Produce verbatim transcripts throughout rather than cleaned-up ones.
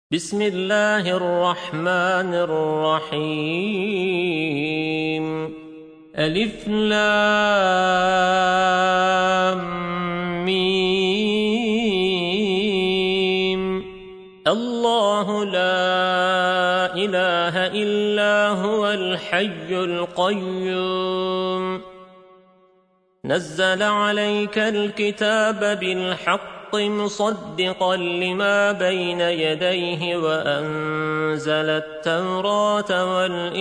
بسم الله الرحمن الرحيم ألف لام ميم الله لا إله إلا هو الحي القيوم نزل عليك الكتاب بالحق مصدقا لما بين يديه وأنزل التوراة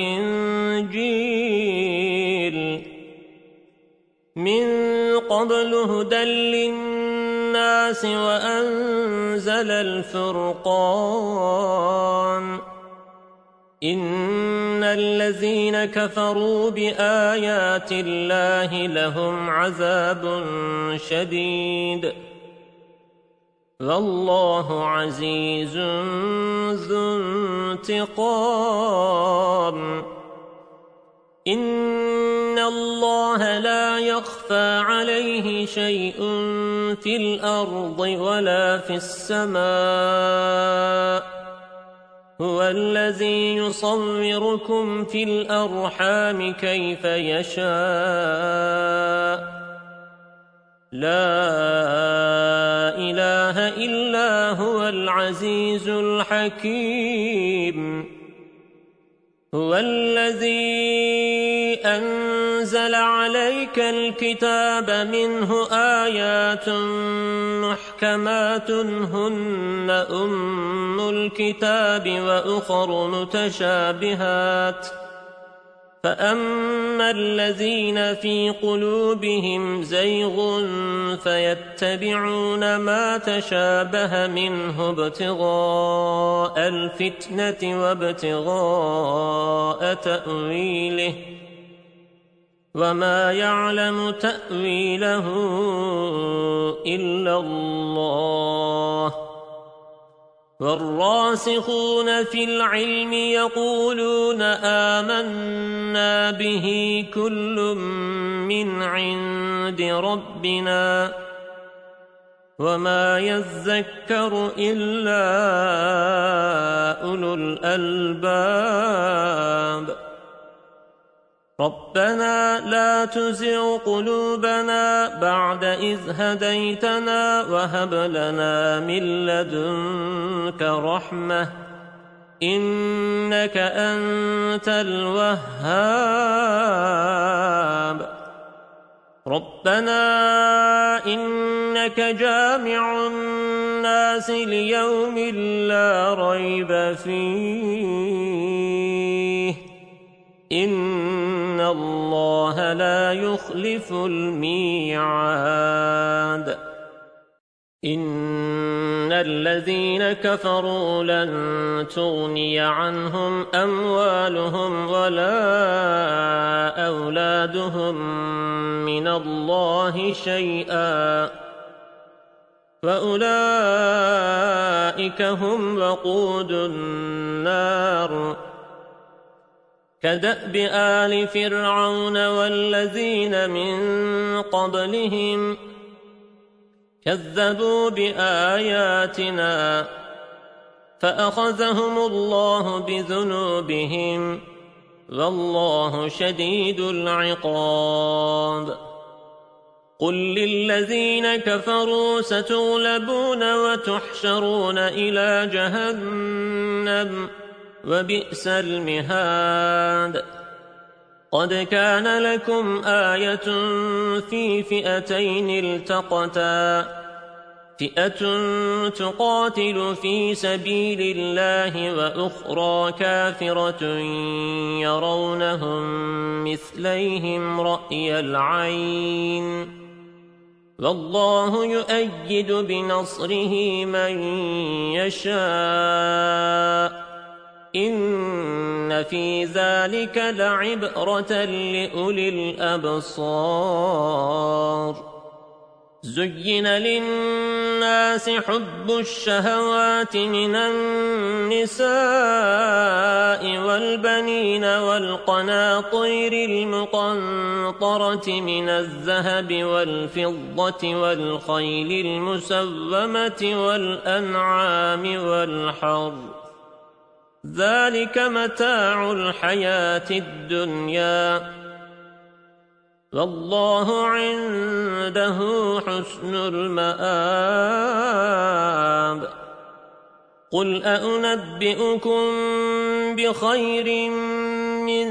والإنجيل من قبل هدى للناس وأنزل الفرقان إن الذين كفروا بآيات الله لهم عذاب شديد والله عزيز ذو انتقام إن الله لا يخفى عليه شيء في الأرض ولا في السماء هو الذي يصوركم في الأرحام كيف يشاء لا إله إلا هو العزيز الحكيم هو الذي أنزل عليك الكتاب منه آيات محكمات هن أم الكتاب وأخر متشابهات فأما الذين في قلوبهم زيغ فيتبعون ما تشابه منه ابتغاء الفتنة وابتغاء تأويله وما يعلم تأويله إلا الله والراسخون في العلم يقولون آمنا به كل من عند ربنا وما يذكر إلا أولو الألباب ربنا لا تزغ قلوبنا بعد إذ هديتنا وهب لنا من لدنك رحمة إنك أنت الوهاب ربنا إنك جامع الناس ليوم لا ريب فيه إن الله لا يخلف الميعاد إن الذين كفروا لن تغني عنهم أموالهم ولا أولادهم من الله شيئا فأولئك هم وقود النار كدأب آل فرعون والذين من قبلهم كذبوا بآياتنا فأخذهم الله بذنوبهم والله شديد العقاب قل للذين كفروا ستغلبون وتحشرون إلى جهنم وبئس المهاد قد كان لكم آية في فئتين التقتا فئة تقاتل في سبيل الله وأخرى كافرة يرونهم مثليهم رأي العين والله يؤيد بنصره من يشاء إن في ذلك لعبرة لأولي الأبصار زين للناس حب الشهوات من النساء والبنين والقناطير المقنطرة من الذهب والفضة والخيل المسومة والأنعام والحرث ذلك متاع الحياة الدنيا والله عنده حسن المآب قل أنبئكم بخير من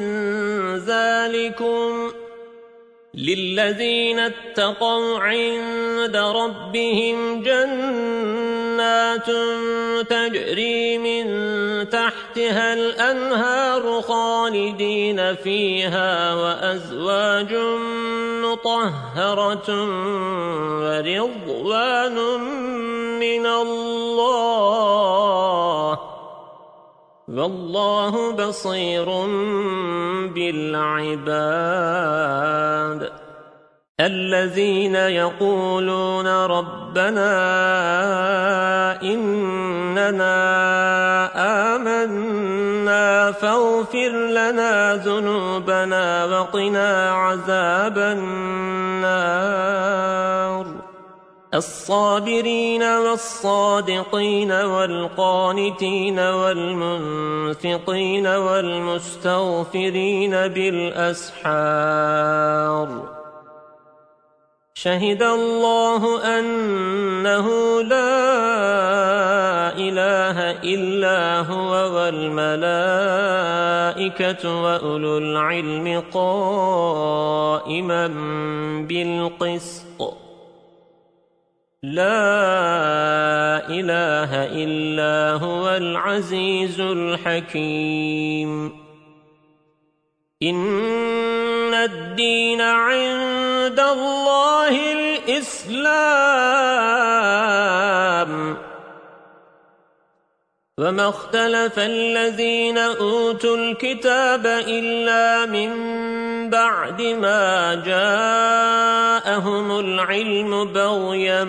ذلكم للذين اتقوا عند ربهم جنات تجري من تحتها الأنهار خالدين فيها وأزواج مطهرة ورضوان من الله والله بصير بالعباد الذين يقولون ربنا إننا آمنا فاغفر لنا ذنوبنا وقنا عذاب النار الصابرين والصادقين والقانتين والمنفقين والمستغفرين بالأسحار شهد الله أنه لا إله إلا هو والملائكة وأولو العلم قائما بالقسط لا إله إلا هو العزيز الحكيم إن الدين عند الله الإسلام وما اختلف الذين أوتوا الكتاب إلا من بعد ما جاءهم العلم بغيا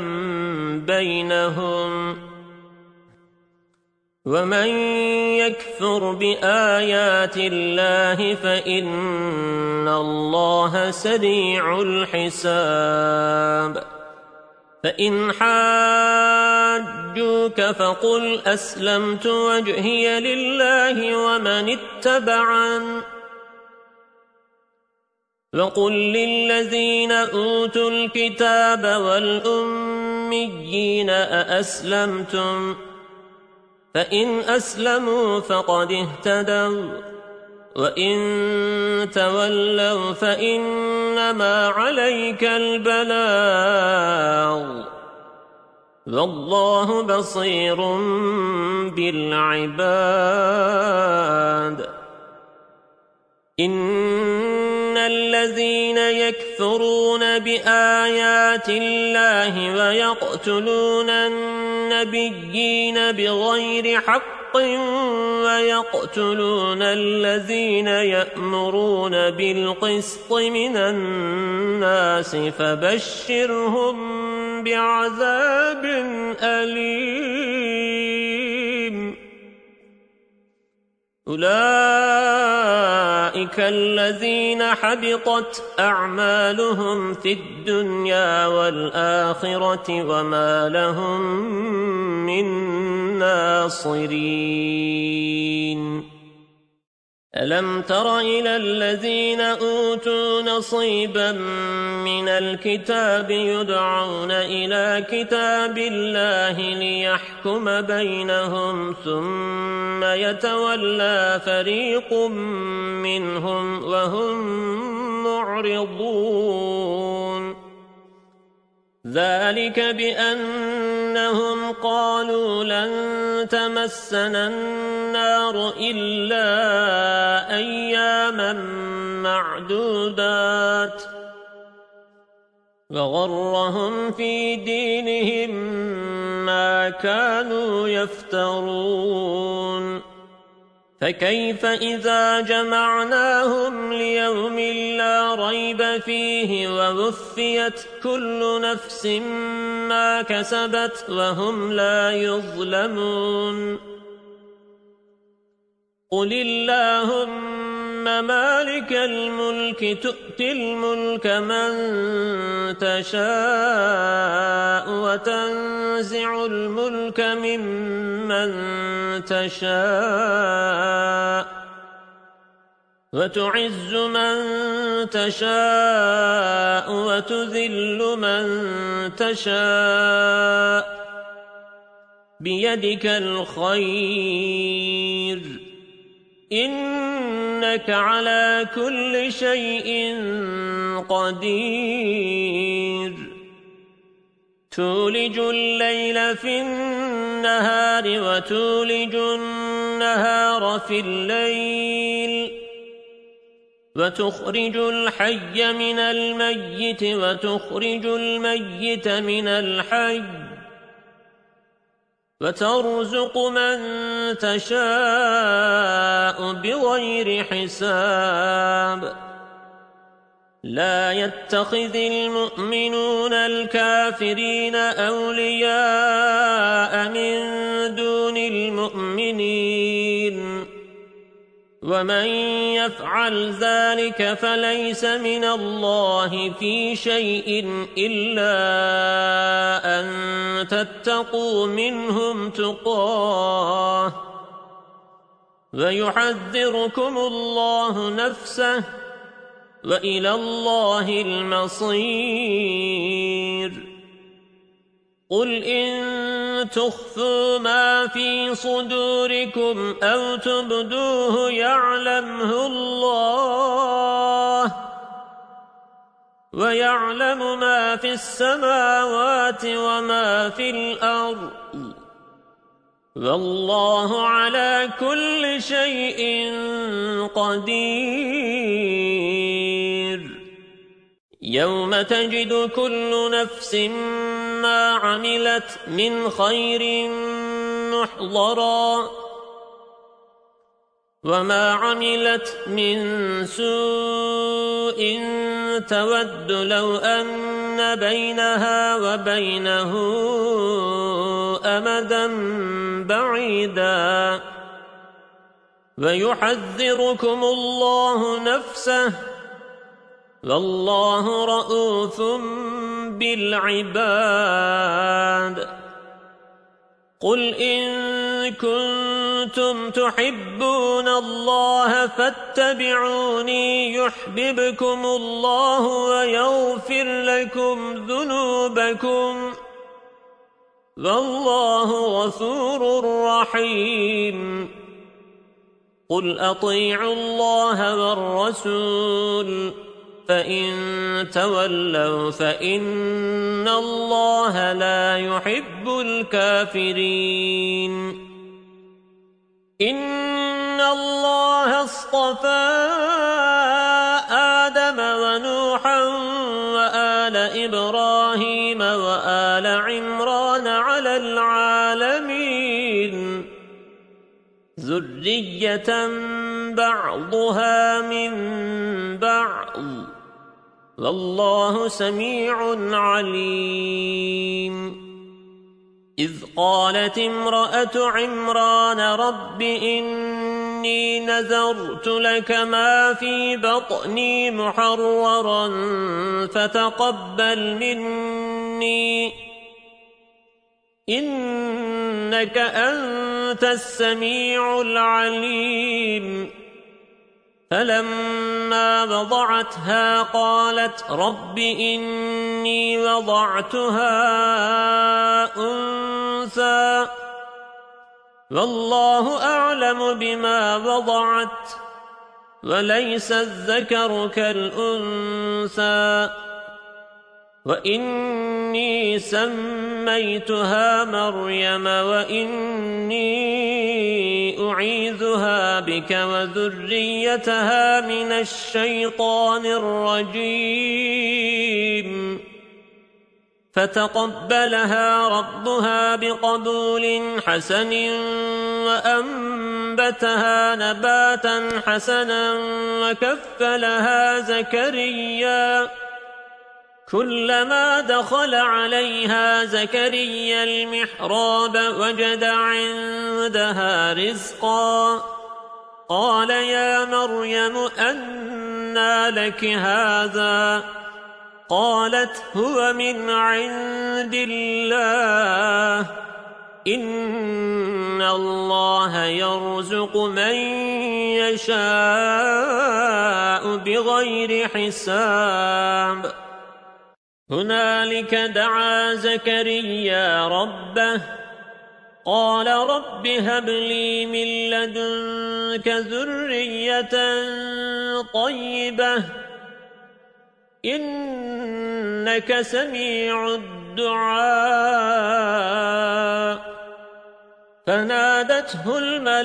بينهم ومن يكفر بآيات الله فإن الله سريع الحساب فإن حاجوك فقل أسلمت وجهي لله ومن اتبعن وقل للذين أوتوا الكتاب والأميين أأسلمتم فإن أسلموا فقد اهتدوا وإن تولوا فإنما عليك البلاغ والله بصير بالعباد إن الذين يكفرون بآيات الله ويقتلون النبيين بغير حق ويقتلون الذين يأمرون بالقسط من الناس فبشرهم بعذاب أليم أولئك الذين حبطت أعمالهم في الدنيا والآخرة وما لهم من ناصرين ألم تر إلى الذين أوتوا نصيبا من الكتاب يدعون إلى كتاب الله ليحكم بينهم ثم يتولى فريق منهم وهم معرضون ذلك بأنهم قالوا لن تمسنا النار إلا أياما معدودات وغرهم في دينهم ما كانوا يفترون فكيف إذا جمعناهم ليوم لا ريب فيه ووفيت كل نفس ما كسبت وهم لا يظلمون قل اللهم مالك الملك تؤتي الملك من تشاء وتنزع الملك ممن تشاء وتعز من تشاء وتذل من تشاء بيدك الخير إنك على كل شيء قدير تولج الليل في النهار وتولج النهار في الليل وتخرج الحي من الميت وتخرج الميت من الحي وترزق من تشاء بغير حساب لا يتخذ المؤمنون الكافرين أولياء من دون المؤمنين ومن يفعل ذلك فليس من الله في شيء إلا أن تتقوا منهم تقاه ويحذركم الله نفسه وإلى الله المصير قل إن تخفوا ما في صدوركم أو تبدوه يعلمه الله ويعلم ما في السماوات وما في الأرض والله على كل شيء قدير يوم تجد كل نفس ما عملت من خير محضرا وما عملت من سوء تود لو أن بينها وبينه أمدا بعيدا ويحذركم الله نفسه والله رؤوف بالعباد قل إن كنتم تحبون الله فاتبعوني يحببكم الله ويغفر لكم ذنوبكم والله غفور رحيم قل أطيعوا الله والرسول فإن تولوا فإن الله لا يحب الكافرين إن الله اصطفى آدم ونوحا وآل إبراهيم وآل عمران على العالمين ذرية بعضها من بعض والله سميع عليم إذ قالت امرأة عمران رب إني نذرت لك ما في بطني محررا فتقبل مني إنك أنت السميع العليم فلما وضعتها قالت رب إني وضعتها أنثى والله أعلم بما وضعت وليس الذكر كالأنثى وإني سميتها مريم وإني أعيذها بك وذريتها من الشيطان الرجيم فتقبلها ربها بقبول حسن وأنبتها فأنبتها نباتا حسنا وكفلها زكريا كلما دخل عليها زكريا المحراب وجد عندها رزقا قال يا مريم أنى لك هذا قالت هو من عند الله إن الله يرزق من يشاء بغير حساب هنالك دعا زكريا ربه قال رب هب لي من لدنك ذرية طيبة إنك سميع الدعاء فنادته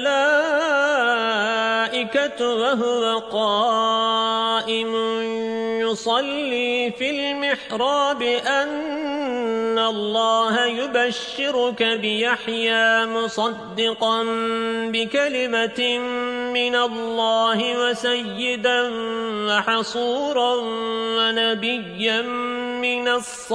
الملائكة وهو قائم يصلي في المحراب أن الله يبشرك بيحيى مصدقا بكلمة من الله وسيدا وحصورا ونبيا من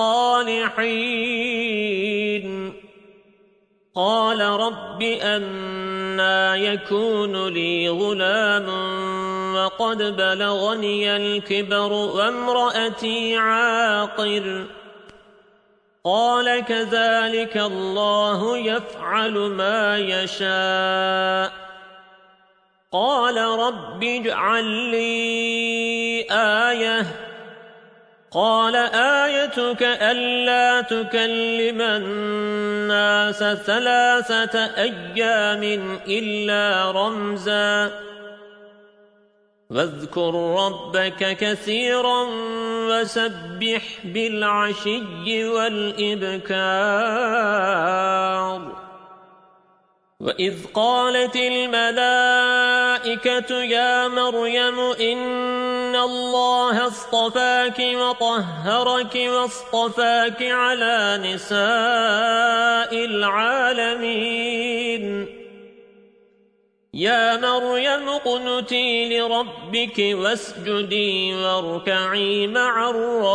الصالحين قال رب أنى يكون لي غلام وقد بلغني الكبر وامرأتي عاقر قال كذلك الله يفعل ما يشاء قال رب اجعل لي آية قال آيتك ألا تكلم الناس ثلاثة أيام إلا رمزا واذكر ربك كثيرا وسبح بالعشي والإبكار وإذ قالت الملائكة يا مريم إن الله اصطفاك وطهرك واصطفاك على نساء العالمين يا مريم اقنتي لربك واسجدي واركعي مع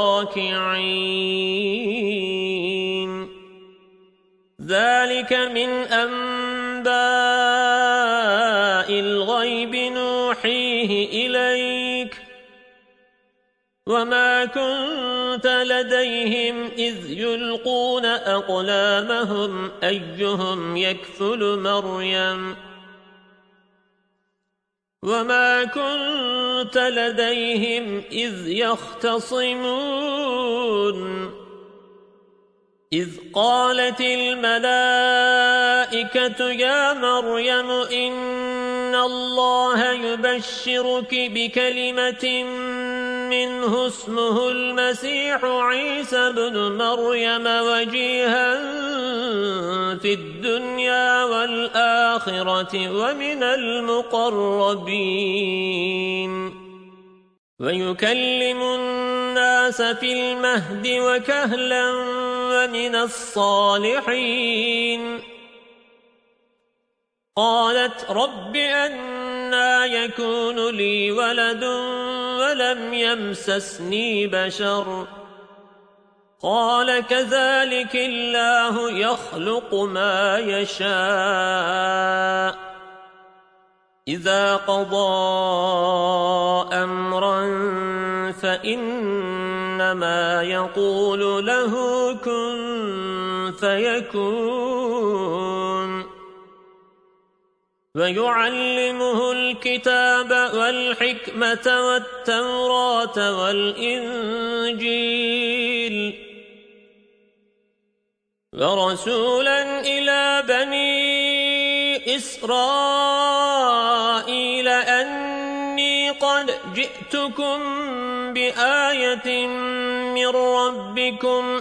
الراكعين ذلك من أنباء الغيب نوحيه إليك وما كنت لديهم إذ يلقون أقلامهم أيهم يكفل مريم وما كنت لديهم إذ يختصمون إذ قالت الملائكة يا مريم إن الله يبشرك بكلمة منه اسمه المسيح عيسى بن مريم وجيها في الدنيا والآخرة ومن المقربين ويكلم الناس في المهد وكهلا ومن الصالحين قالت رب أنى يكون لي ولد ولم يمسسني بشر قال كذلك الله يخلق ما يشاء إذا قضى أمرا فإنما يقول له كن فيكون ويعلمه الكتاب والحكمة والتوراة والإنجيل ورسولا إلى بني إسرائيل أني قد جئتكم بآية من ربكم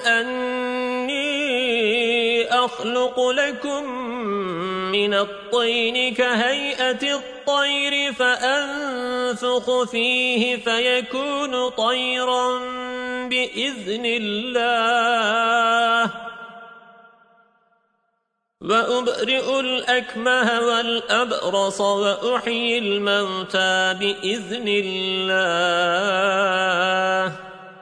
أني أخلق لكم من الطين كهيئة الطير فأنفخ فيه فيكون طيرا بإذن الله وأبرئ الأكمه والأبرص وأحيي الموتى بإذن الله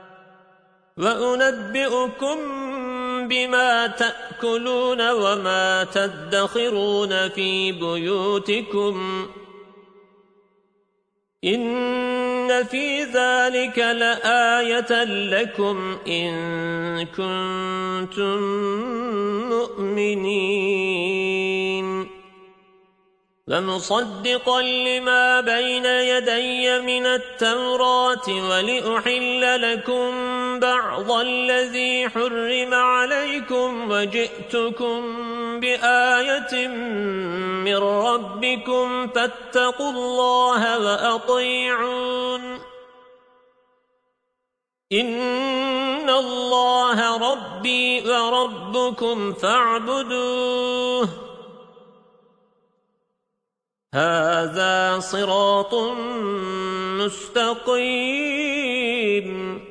وأنبئكم بما تأكلون وما تدخرون في بيوتكم إن في ذلك لآية لكم إن كنتم مؤمنين ومصدقا لما بين يدي من التوراة ولأحل لكم بعض الذي حرم عليكم وجئتكم بآية من ربكم فاتقوا الله وأطيعون إن الله ربي وربكم فاعبدوه هذا صراط مستقيم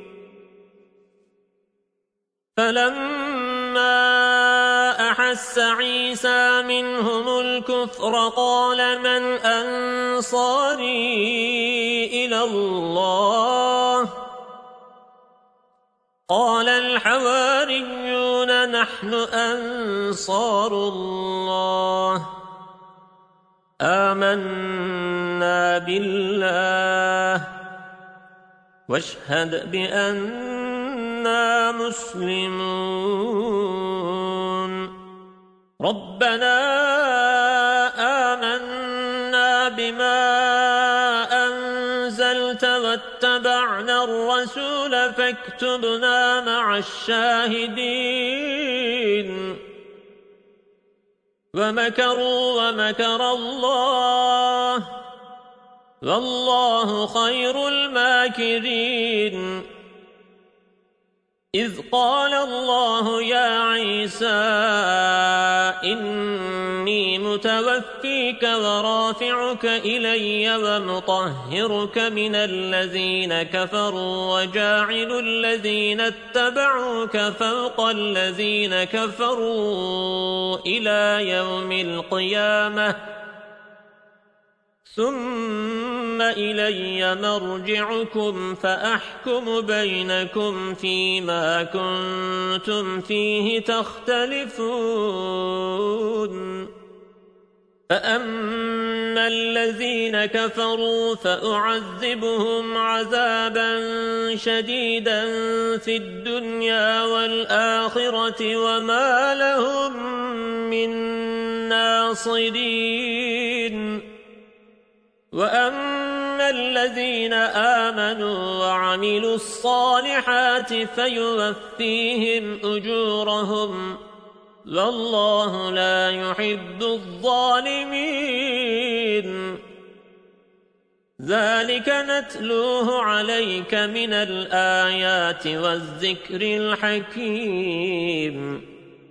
فلما أحس عيسى منهم الكفر قال من أنصاري إلى الله قال الحواريون نحن أنصار الله آمنا بالله واشهد بأننا مسلمون ربنا آمنا بما أنزلت واتبعنا الرسول فاكتبنا مع الشاهدين ومكروا ومكر الله والله خير الماكرين إذ قال الله يا عيسى إني متوفيك ورافعك إلي ومطهرك من الذين كفروا وجاعل الذين اتبعوك فوق الذين كفروا إلى يوم القيامة ثم إلي مرجعكم فأحكم بينكم فيما كنتم فيه تختلفون فأما الذين كفروا فأعذبهم عذابا شديدا في الدنيا والآخرة وما لهم من ناصرين وأما الذين آمنوا وعملوا الصالحات فيوفيهم أجورهم والله لا يحب الظالمين ذلك نتلوه عليك من الآيات والذكر الحكيم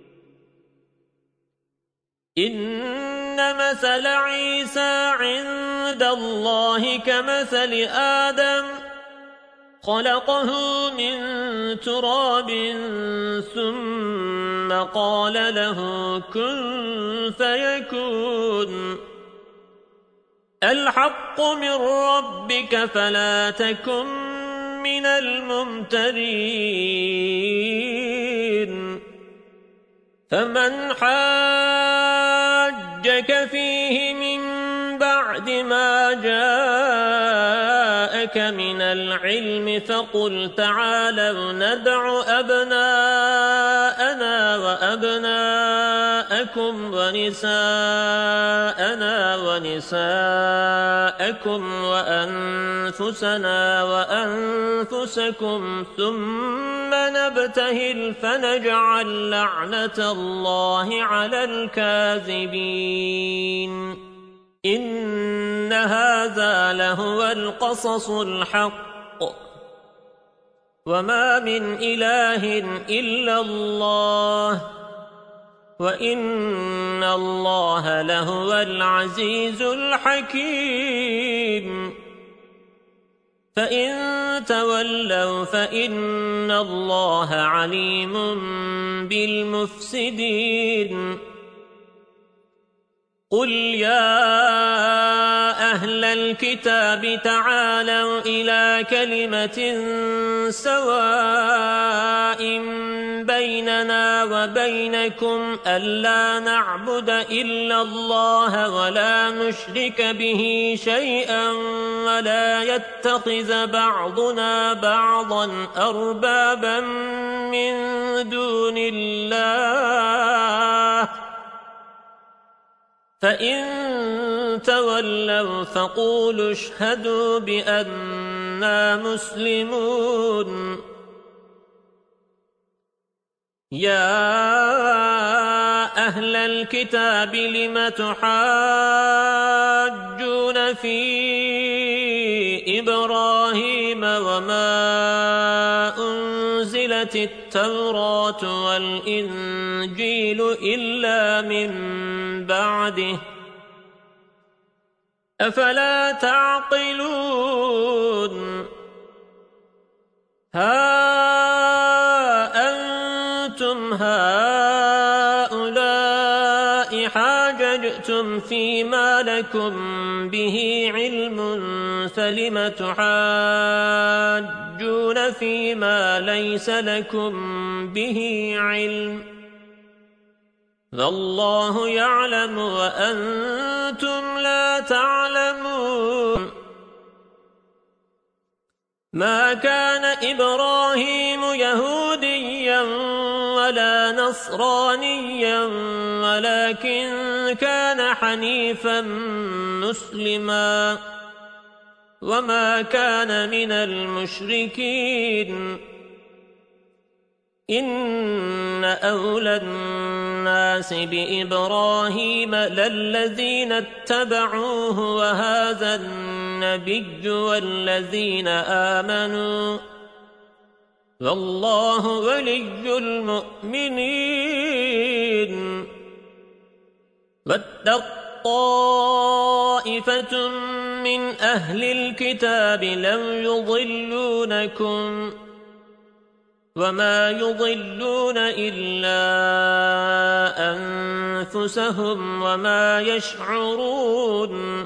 إن مثل عيسى عند الله كمثل آدم خلقه من تراب ثم قال له كن فيكون الحق من ربك فلا تكن من الممترين فمن حاجك فيه من بعد ما جاءك من العلم فقل تعالوا ندع أبناءنا وأبناءكم ونساءنا ونساءكم وأنفسنا وأنفسكم ثم نبتهل فنجعل لعنة الله على الكاذبين إن هذا لهو القصص الحق وما من إله إلا الله وإن الله لهو العزيز الحكيم فإن تولوا فإن الله عليم بالمفسدين قل يا أهل الكتاب تعالوا إلى كلمة سواء بيننا وبينكم ألا نعبد إلا الله ولا نشرك به شيئا ولا يتخذ بعضنا بعضا أربابا من دون الله فإن تولوا فقولوا اشهدوا بأننا مسلمون يا أهل الكتاب لم تحاجون في إبراهيم وما أنزلت التوراة والإنجيل إلا من بعده أفلا تعقلون ها أنتم هؤلاء حاججتم فيما لكم به علم فلم تحاجون فيما ليس لكم به علم والله يعلم وأنتم لا تعلمون ما كان إبراهيم يهوديا ولا نصرانيا ولكن كان حنيفا مسلما وما كان من المشركين إن أولى الناس بإبراهيم للذين اتبعوه وهذا النبي والذين آمنوا والله ولي المؤمنين واتق طائفة من أهل الكتاب لو يضلونكم وما يضلون إلا أنفسهم وما يشعرون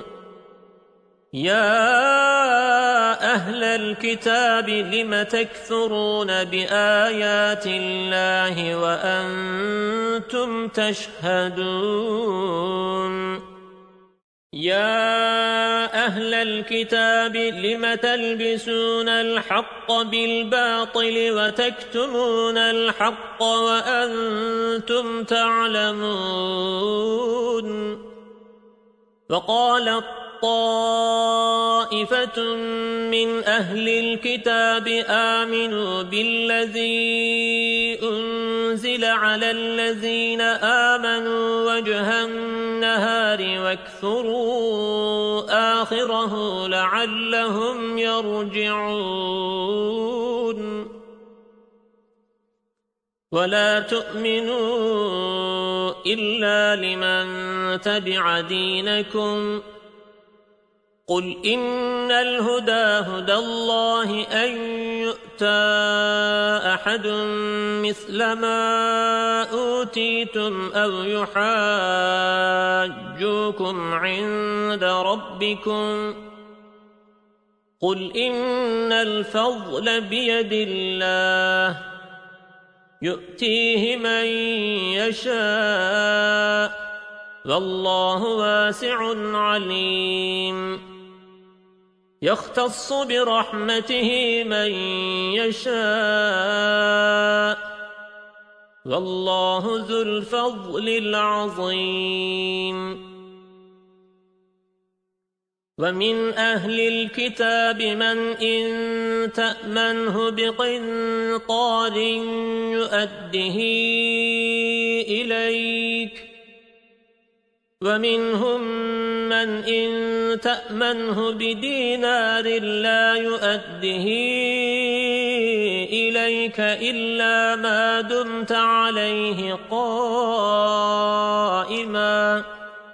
يا أهل الكتاب لم تكفرون بآيات الله وأنتم تشهدون يا أهل الكتاب لم تلبسون الحق بالباطل وتكتمون الحق وأنتم تعلمون وقال طائفة من أهل الكتاب آمنوا بالذي أنزل على الذين آمنوا وجه النهار واكفروا آخره لعلهم يرجعون ولا تؤمنوا إلا لمن تبع دينكم قل إن الهدى هدى الله أن يؤتى أحد مثل ما أوتيتم أو يحاجوكم عند ربكم قل إن الفضل بيد الله يؤتيه من يشاء والله واسع عليم يختص برحمته من يشاء والله ذو الفضل العظيم ومن أهل الكتاب من إن تأمنه بقنطار يؤده إليك ومنهم من إن تأمنه بدينار لا يؤده إليك إلا ما دمت عليه قائما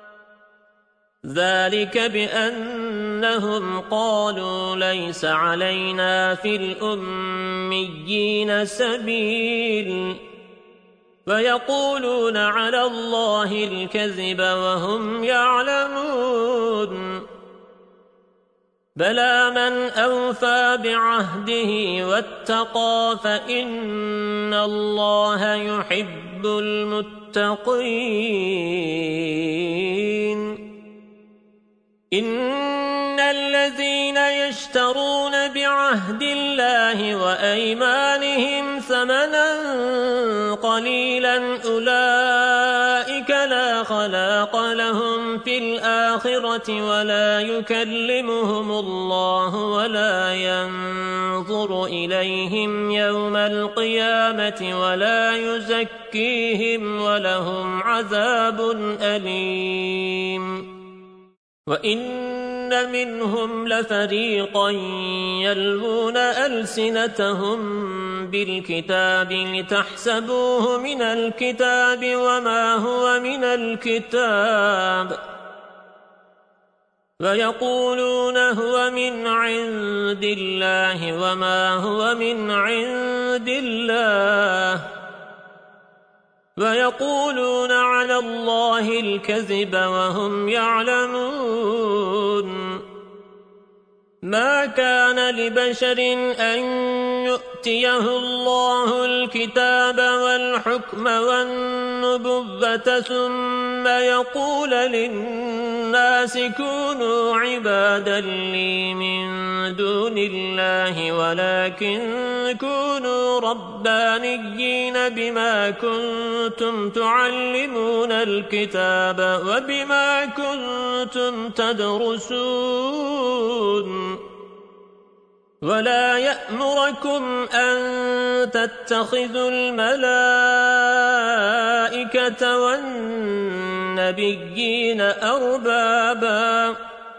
ذلك بأنهم قالوا ليس علينا في الأميين سبيل ويقولون على الله الكذب وهم يعلمون بلى من أوفى بعهده واتقى فإن الله يحب المتقين إن الذين يشترون بعهد الله وأيمانهم ثمنا قليلا أولئك لا خلاق لهم في الآخرة ولا يكلمهم الله ولا ينظر إليهم يوم القيامة ولا يزكيهم ولهم عذاب أليم وَإِنَّ مِنْهُمْ لَفَرِيقًا يَلْوُونَ أَلْسِنَتَهُمْ بِالْكِتَابِ لِتَحْسَبُوهُ مِنَ الْكِتَابِ وَمَا هُوَ مِنَ الْكِتَابِ وَيَقُولُونَ هُوَ مِنْ عِنْدِ اللَّهِ وَمَا هُوَ مِنْ عِنْدِ اللَّهِ وَيَقُولُونَ عَلَى اللَّهِ الْكَذِبَ وَهُمْ يَعْلَمُونَ مَا كَانَ لِبَشَرٍ أَن يُؤْتِيَهُ اللَّهُ الْكِتَابَ وَالْحُكْمَ وَالنُّبُوَّةَ ثُمَّ يَقُولُ لِلنَّاسِ كُونُوا عِبَادًا لِّي مِن دُونِ اللَّهِ وَلَكِن كُونُوا رَبَّانِيِّينَ بِمَا كُنتُمْ تُعَلِّمُونَ الْكِتَابَ وَبِمَا كُنتُمْ تَدْرُسُونَ وَلَا يَأْمُرَكُمْ أَن تَتَّخِذُوا الْمَلَائِكَةَ وَالنَّبِيِّينَ أَرْبَابًا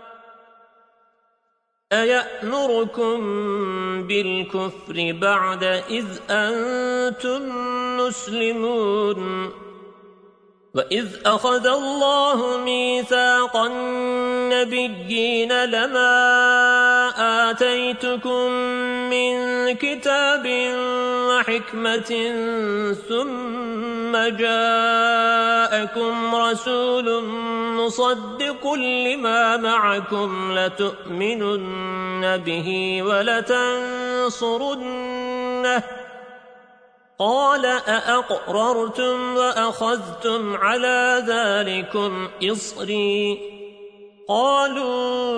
أَيَأْمُرُكُم بِالْكُفْرِ بَعْدَ إِذْ أَنْتُمْ مُسْلِمُونَ وَإِذْ أَخَذَ اللَّهُ مِيثَاقَ النَّبِيِّينَ لَمَا آتَيْتُكُم مِّن كِتَابٍ وَحِكْمَةٍ ثُمَّ جَاءَكُمْ رَسُولٌ مُصَدِّقٌ لِّمَا مَعَكُمْ لَتُؤْمِنُنَّ بِهِ وَلَتَنصُرُنَّهُ قَالَ أَأَقْرَرْتُمْ وَأَخَذْتُمْ عَلَى ذَلِكُمْ إِصْرِي قَالُوا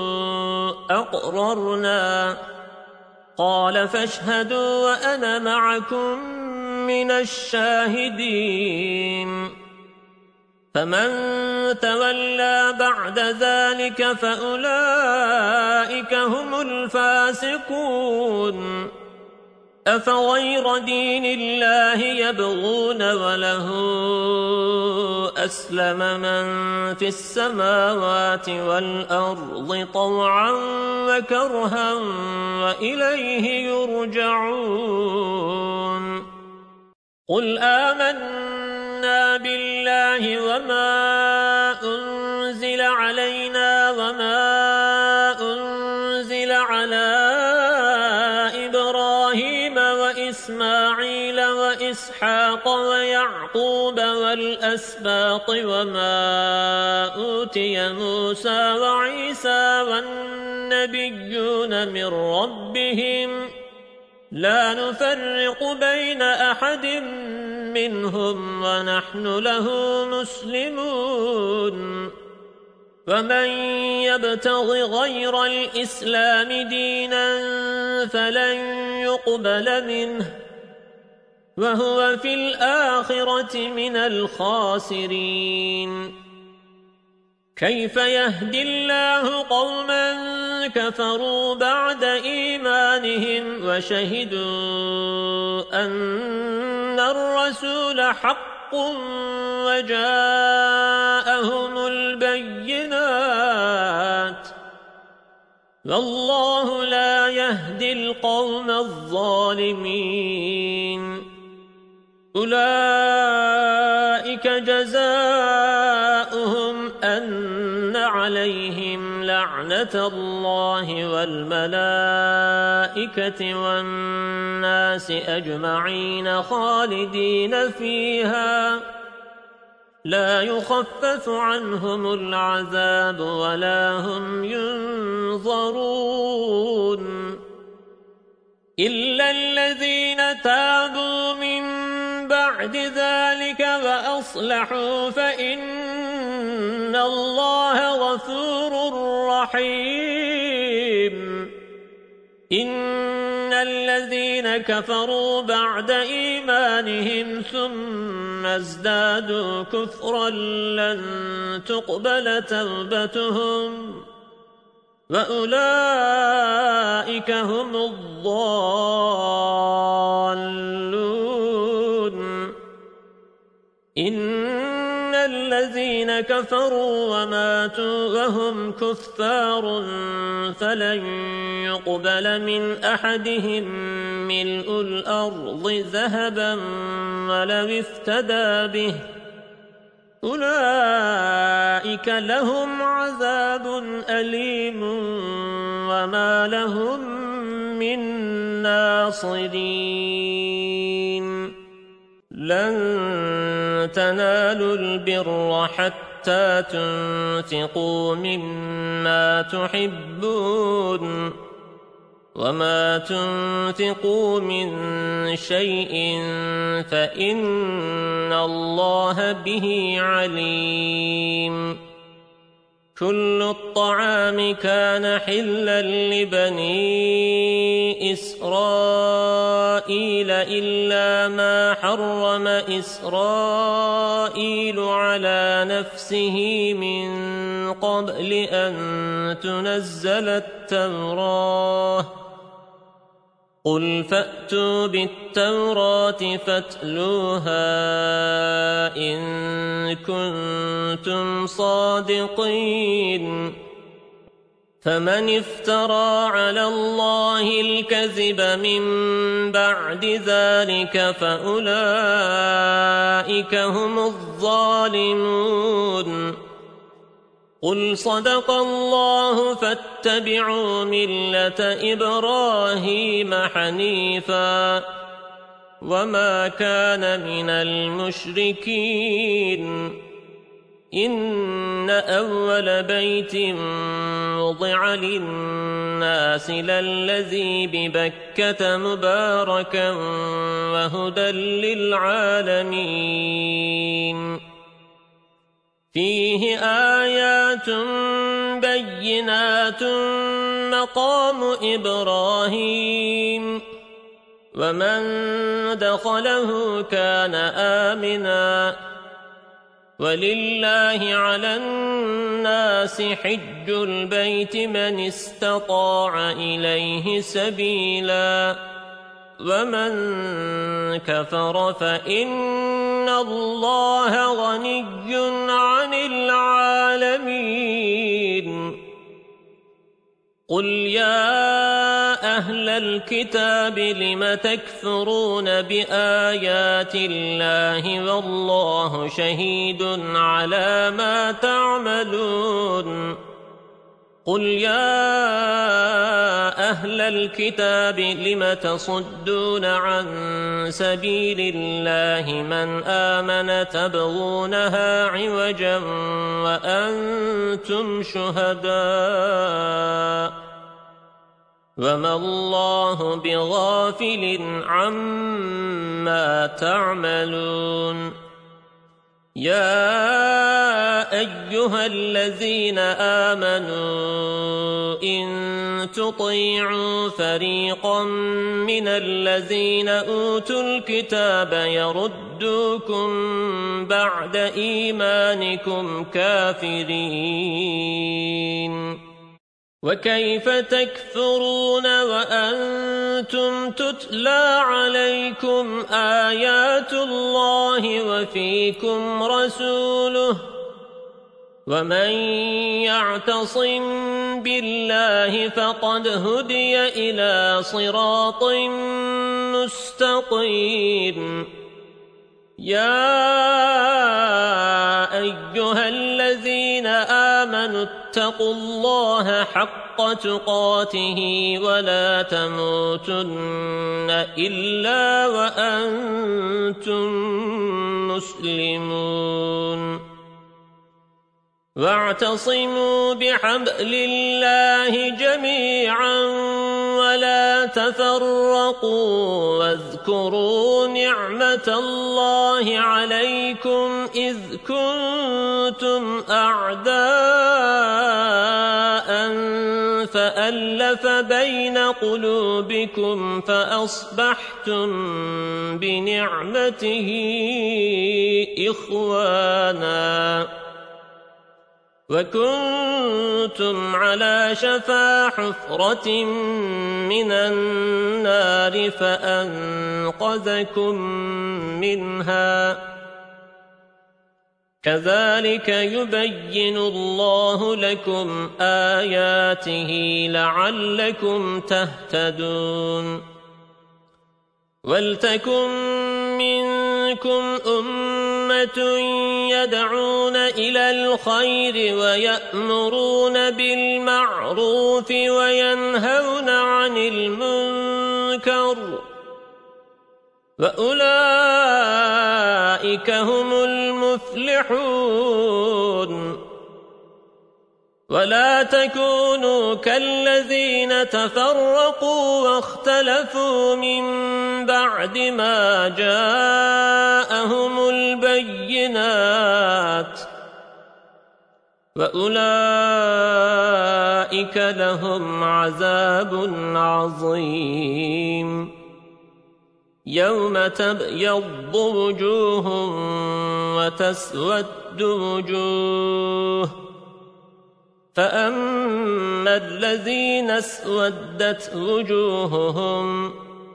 أَقْرَرْنَا قَالَ فَاشْهَدُوا وَأَنَا مَعَكُمْ مِنَ الشَّاهِدِينَ فَمَن تَوَلَّى بَعْدَ ذَلِكَ فَأُولَئِكَ هُمُ الْفَاسِقُونَ أَفَغَيْرَ دِينِ اللَّهِ يَبْغُونَ وَلَهُ أَسْلَمَ مَن فِي السَّمَاوَاتِ وَالْأَرْضِ طَوْعًا وَكَرْهًا وَإِلَيْهِ يُرْجَعُونَ قُلْ آمَنَّا بِاللَّهِ وَمَا أُنزِلَ عَلَيْنَا وَمَا أُنزِلَ عَلَى إسماعيل وإسحاق ويعقوب والأسباط وما أوتي موسى وعيسى والنبيون من ربهم لا نفرق بين أحد منهم ونحن له مسلمون ومن يبتغ غير الإسلام دينا فلن يقبل منه وهو في الآخرة من الخاسرين كيف يهدي الله قوما كفروا بعد إيمانهم وشهدوا أن الرسول حق وجاءهم البينات والله لا يهدي القوم الظالمين أولئك جزاؤهم أن فعليهم لعنة الله والملائكة والناس أجمعين خالدين فيها لا يخفف عنهم العذاب ولا هم ينظرون إلا الذين تابوا من بعد ذلك وأصلحوا فإن الله غفور رحيم إن الذين كفروا بعد إيمانهم ثم ازدادوا كفرا لن تقبل توبتهم وأولئك هم الضالون إن الذين كفروا وماتوا وهم كفار فلن يقبل من أحدهم ملء الأرض ذهبا ولو افتدى به أولئك لهم عذاب أليم وما لهم من ناصرين لن تنالوا البر حتى تنفقوا مما تحبون وما تنفقوا من شيء فإن الله به عليم كل الطعام كان حلا لبني إسرائيل إلا ما حرم إسرائيل على نفسه من قبل أن تنزل التوراة قل فأتوا بالتوراة فاتلوها إن كنتم صادقين فمن افترى على الله الكذب من بعد ذلك فأولئك هم الظالمون قل صدق الله فاتبعوا ملة إبراهيم حنيفا وما كان من المشركين إن أول بيت وضع للناس للذي ببكة مباركا وهدى للعالمين فيه آيات بينات مقام إبراهيم ومن دخله كان آمنا ولله على الناس حج البيت من استطاع إليه سبيلا ومن كفر فإن الله غني عن العالمين قل يا أهل الكتاب لم تكفرون بآيات الله والله شهيد على ما تعملون قل يا أهل الكتاب لم تصدون عن سبيل الله من آمن تبغونها عوجا وأنتم شهداء وما الله بغافل عما تعملون يا أيها الذين آمنوا إن تطيعوا فريقا من الذين أوتوا الكتاب يردوكم بعد إيمانكم كافرين وكيف تكفرون وأنتم تتلى عليكم آيات الله وفيكم رسوله ومن يعتصم بالله فقد هدي إلى صراط مستقيم يا أيها الذين آمنوا اتقوا الله حق تقاته ولا تموتن إلا وأنتم مسلمون واعتصموا بحبل الله جميعا ولا تفرقوا واذكروا نعمة الله عليكم إذ كنتم أعداء فألف بين قلوبكم فأصبحتم بنعمته إخوانا وكنتم على شفا حفرة من النار فأنقذكم منها كذلك يبين الله لكم آياته لعلكم تهتدون ولتكن منكم أمة يدعون إلى الخير ويأمرون بالمعروف وينهون عن المنكر وأولئك هم المفلحون ولا تكونوا كالذين تفرقوا واختلفوا من بعد ما جاءهم البينات وأولئك لهم عذاب عظيم يوم تبيض وجوه وتسود وجوه فأما الذين اسودت وجوههم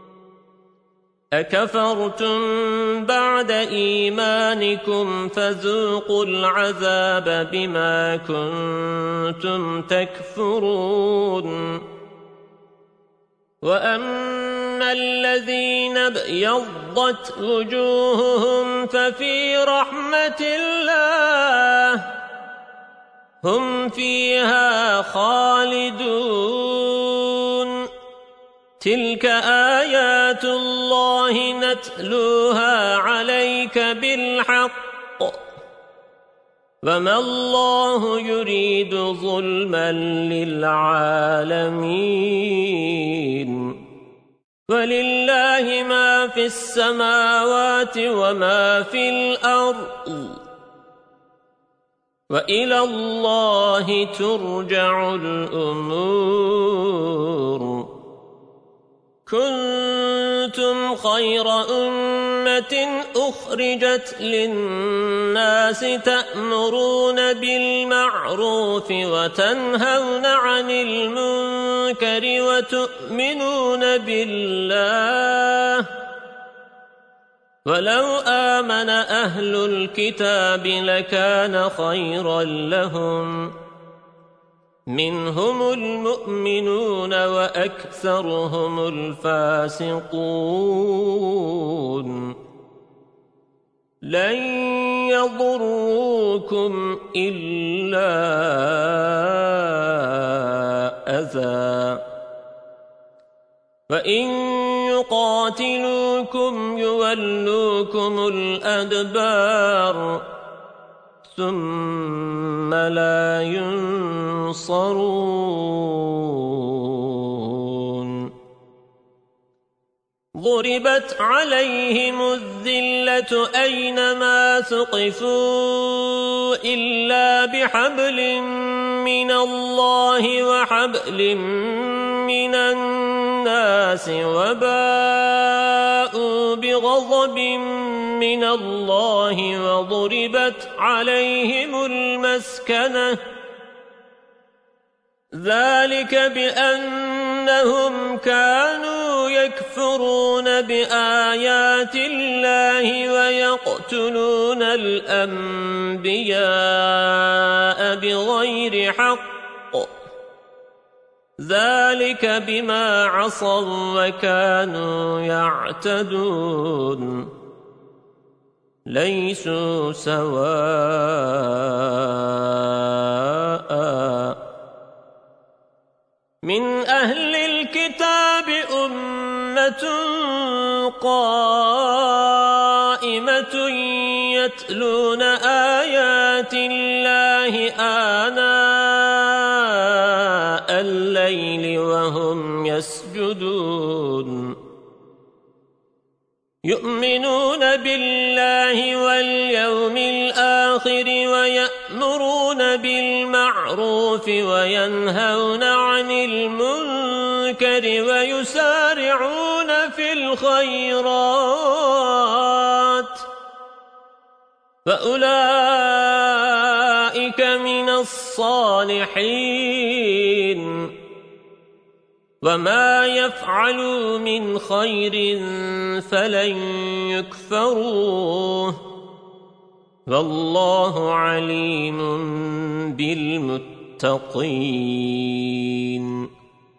أكفرتم بعد إيمانكم فذوقوا العذاب بما كنتم تكفرون وأما الذين ابيضت وجوههم ففي رحمة الله هم فيها خالدون تلك آيات الله نتلوها عليك بالحق وما الله يريد ظلما للعالمين ولله ما في السماوات وما في الأرض وإلى الله ترجع الأمور كنتم خير أمة أخرجت للناس تأمرون بالمعروف وتنهون عن المنكر وتؤمنون بالله ولو آمن أهل الكتاب لكان خيرا لهم منهم المؤمنون وأكثرهم الفاسقون لن يضروكم إلا أذى وإن يقاتلوكم يولوكم الأدبار ثم لا ينصرون ضربت عليهم الذلة أينما ثقفوا إلا بحبل من الله وحبل من الناس وباءوا بغضب من الله وضربت عليهم المسكنة ذلك بأنهم كانوا يكفرون بآيات الله ويقتلون الأنبياء بغير حق ذلك بما عصوا وكانوا يعتدون ليسوا سواء. من أهل الكتاب أمة قائمة يتلون آيات الله آناء الليل وهم يسجدون يؤمنون بالله واليوم الآخر ويأمرون بالمعروف وينهون عن المنكر ويسارعون في الخيرات فأولئك من الصالحين وما يفعلوا من خير فلن يكفروه والله عليم بالمتقين.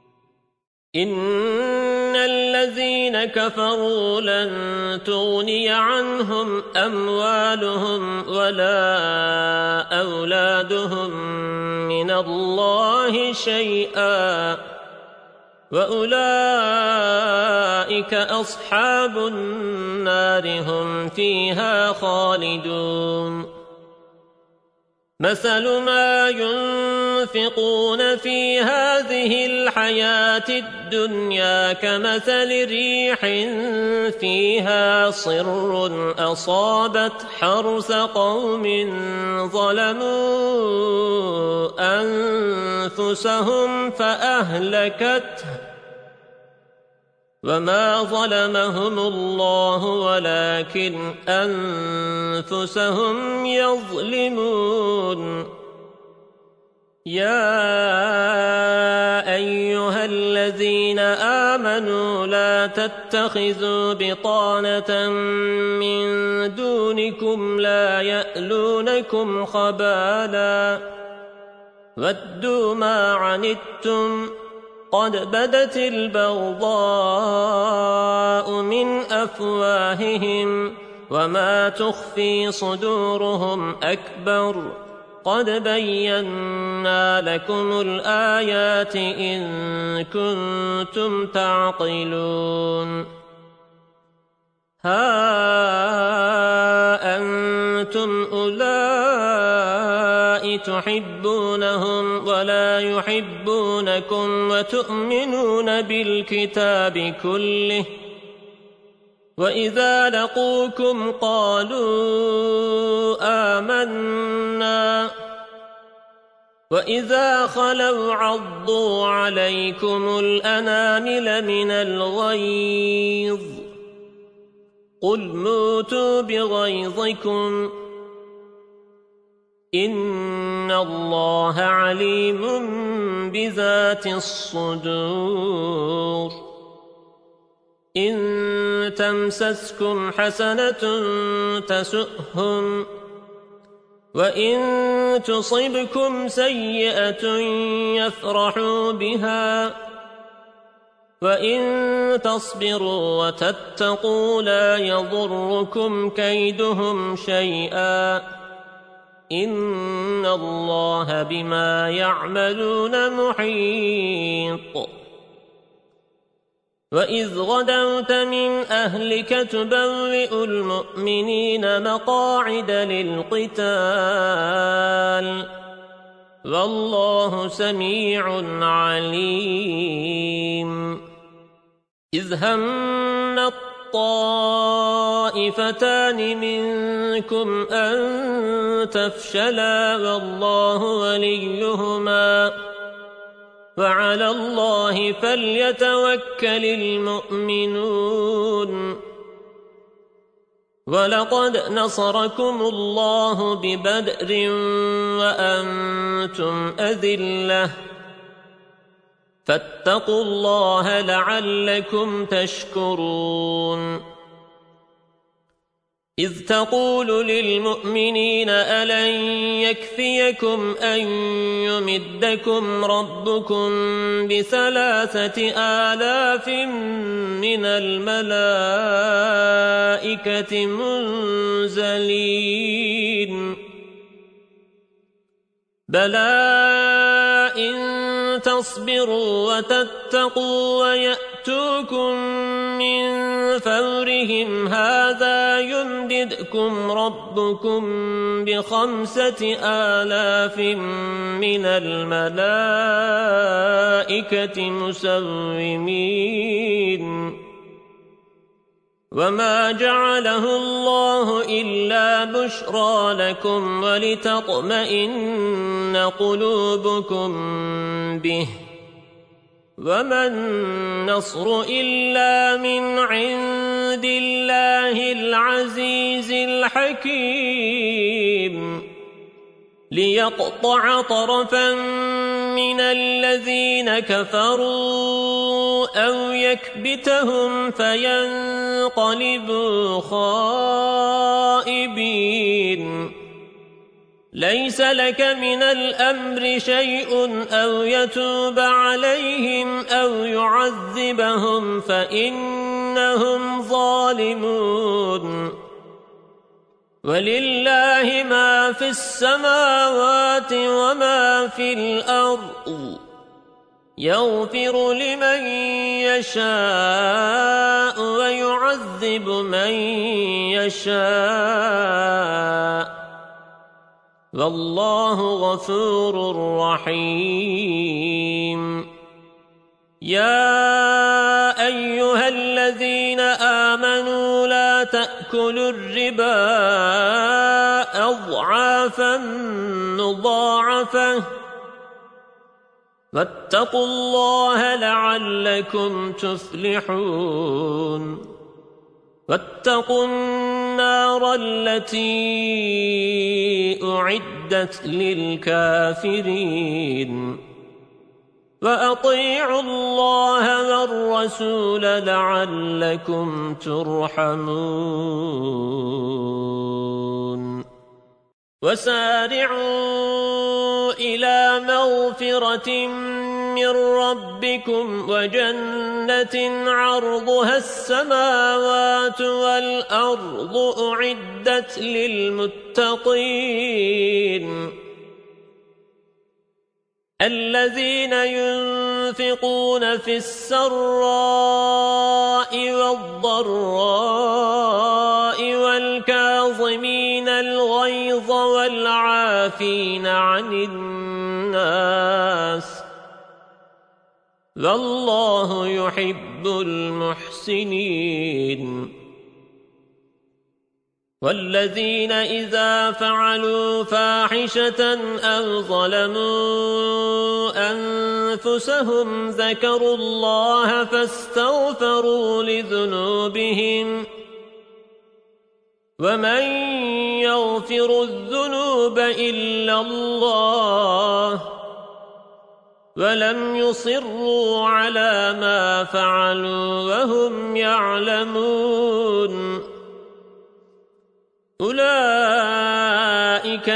إن الذين كفروا لن تغني عنهم أموالهم ولا أولادهم من الله شيئا وأولئك أصحاب النار هم فيها خالدون. مثل ما ينفقون في هذه الحياة الدنيا كمثل ريح فيها صر أصابت حرث قوم ظلموا أنفسهم فأهلكته وما ظلمهم الله ولكن أنفسهم يظلمون. يا أيها الذين آمنوا لا تتخذوا بطانة من دونكم لا يألونكم خبالا ودوا ما عنتم قد بدت البغضاء من أفواههم وما تخفي صدورهم أكبر قد بينا لكم الآيات إن كنتم تعقلون. ها أنتم أولئك تحبونهم ولا يحبونكم وتؤمنون بالكتاب كله وإذا لقوكم قالوا آمنا وإذا خلوا عضوا عليكم الأنامل من الغيظ قل موتوا بغيظكم إن الله عليم بذات الصدور. إن تمسسكم حسنة تسؤهم وإن تصبكم سيئة يفرحوا بها وإن تصبروا وتتقوا لا يضركم كيدهم شيئا إن الله بما يعملون محيط. وإذ غدوت من أهلك تبوئ المؤمنين مقاعد للقتال والله سميع عليم. إذ هم الطائفتان منكم أن تفشلا والله وليهما وعلى الله فليتوكل المؤمنون. ولقد نصركم الله ببدر وأنتم أذلة فاتقوا الله لعلكم تشكرون. إذ تقول للمؤمنين ألن يكفيكم أن يمدكم ربكم بثلاثة آلاف من الملائكة منزلين بلى إن تصبروا وتتقوا ويأتوكم من فورهم هذا يمددكم ربكم بخمسة آلاف من الملائكة مسومين وما جعله الله إلا بشرى لكم ولتطمئن قلوبكم به وما النصر إلا من عند الله العزيز الحكيم ليقطع طرفا من الذين كفروا أو يكبتهم فينقلبوا خائبين ليس لك من الأمر شيء أو يتوب عليهم أو يعذبهم فإنهم ظالمون ولله ما في السماوات وما في الأرض يغفر لمن يشاء ويعذب من يشاء والله غفور رحيم يا أيها الذين آمنوا لا تأكلوا الربا أضعافا مضاعفة واتقوا الله لعلكم تفلحون واتقوا النار التي أعدت للكافرين وأطيعوا الله والرسول لعلكم ترحمون وسارعوا إلى مغفرة من ربكم وجنة عرضها السماوات والأرض أعدت للمتقين الذين ينفقون في السراء والضراء والكاظمين الغيظ والعافين عن الناس والله يحب المحسنين والذين إذا فعلوا فاحشة أو ظلموا أنفسهم ذكروا الله فاستغفروا لذنوبهم ومن يغفر الذنوب إلا الله ولم يصروا على ما فعلوا وهم يعلمون أولئك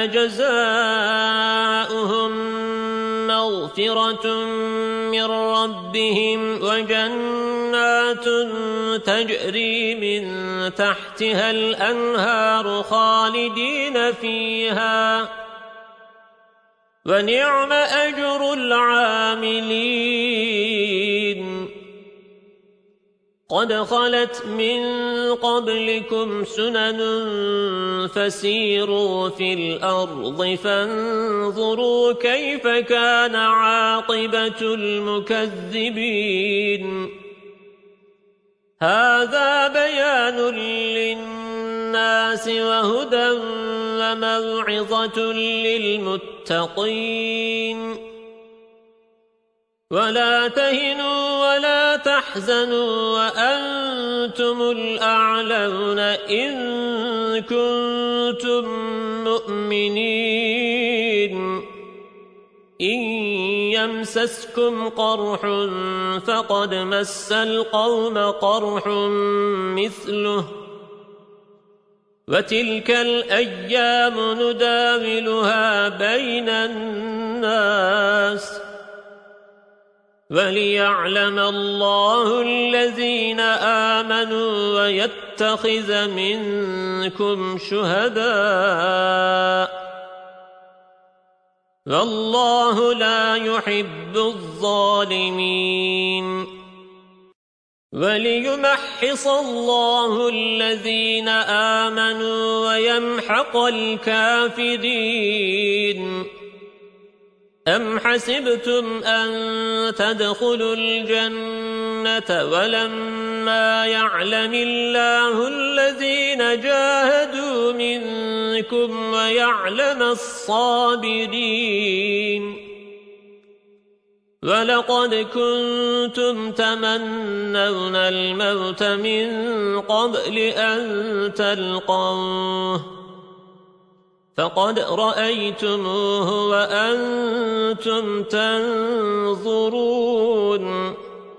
جزاؤهم مغفرة من ربهم وجنات تجري من تحتها الأنهار خالدين فيها ونعم أجر العاملين قد خلت من قبلكم سنن فسيروا في الأرض فانظروا كيف كان عاقبة المكذبين هذا بيان للناس وهدى وموعظة للمتقين ولا تهنوا ولا تحزنوا وأنتم الأعلون إن كنتم مؤمنين إن يمسسكم قرح فقد مس القوم قرح مثله وتلك الأيام نداولها بين الناس وليعلم الله الذين آمنوا ويتخذ منكم شهداء والله لا يحب الظالمين وليمحص الله الذين آمنوا ويمحق الكافرين أم حسبتم أن تدخلوا الجنة ولما يعلم الله الذين جاهدوا منكم ويعلم الصابرين ولقد كنتم تمنون الموت من قبل أن تلقوه فقد رأيتموه وأنتم تنظرون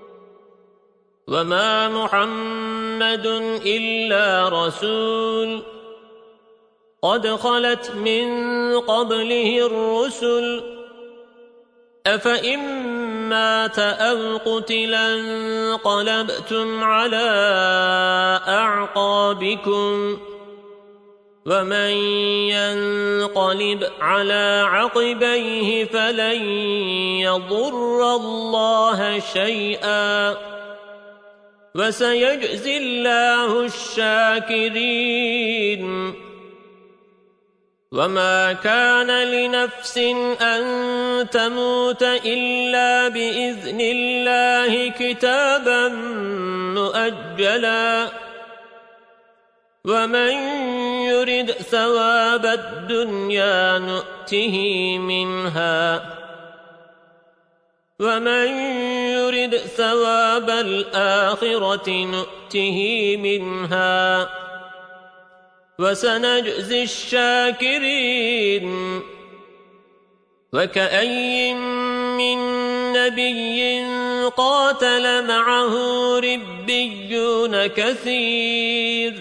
وما محمد إلا رسول قد خلت من قبله الرسل أفإن مات أو قتلا انقلبتم على أعقابكم ومن ينقلب على عقبيه فلن يضر الله شيئا وسيجزي الله الشاكرين وما كان لنفس أن تموت إلا بإذن الله كتابا مؤجلا ومن يرد ثواب الدنيا نؤته منها ومن يرد ثواب الآخرة نؤته منها وسنجزي الشاكرين وكأي من نبي قاتل معه ربيون كثير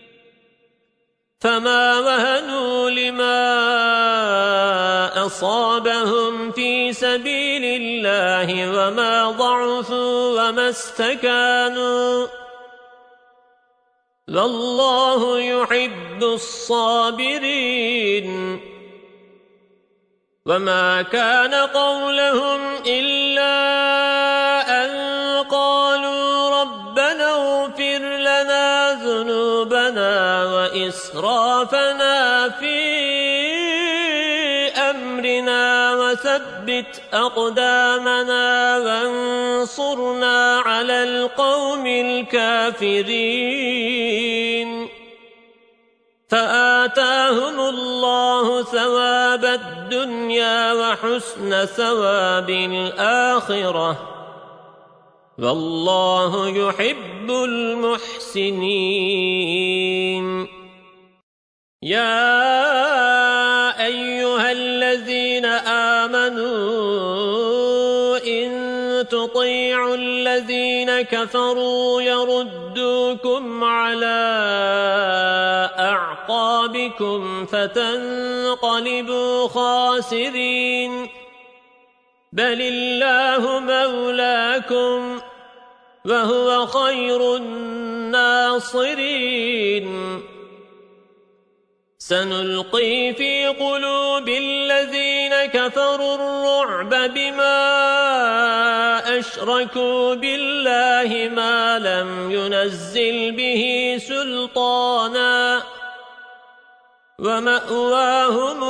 فما وهنوا لما أصابهم في سبيل الله وما ضعفوا وما استكانوا والله يحب الصابرين وما كان قولهم إلا أن قالوا ربنا اغفر لنا ذنوبنا وإسرافنا في أمرنا وثبت أقدامنا وانصرنا على القوم الكافرين فآتاهم الله ثواب الدنيا وحسن ثواب الآخرة والله يحب المحسنين يا أيها الذين آمنوا إن تطيعوا الذين كفروا يردوكم على أعقابكم فتنقلبوا خاسرين بل الله مولاكم وهو خير الناصرين سنلقي في قلوب الذين كفروا الرعب بما أشركوا بالله ما لم ينزل به سلطانا ومأواهم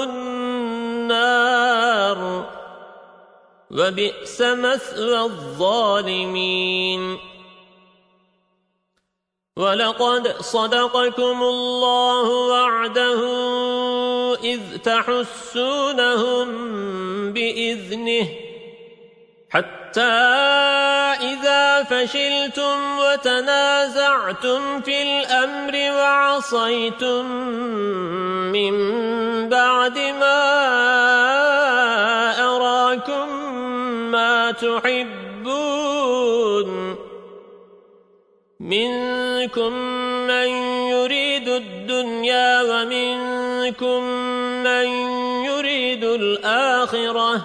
النار وبئس مثوى الظالمين ولقد صدقكم الله وعده إذ تحسونهم بإذنه حتى إذا فشلتم وتنازعتم في الأمر وعصيتم من بعد ما أراكم ما تحبون منكم من يريد الدنيا الدنيا ومنكم من يريد الآخرة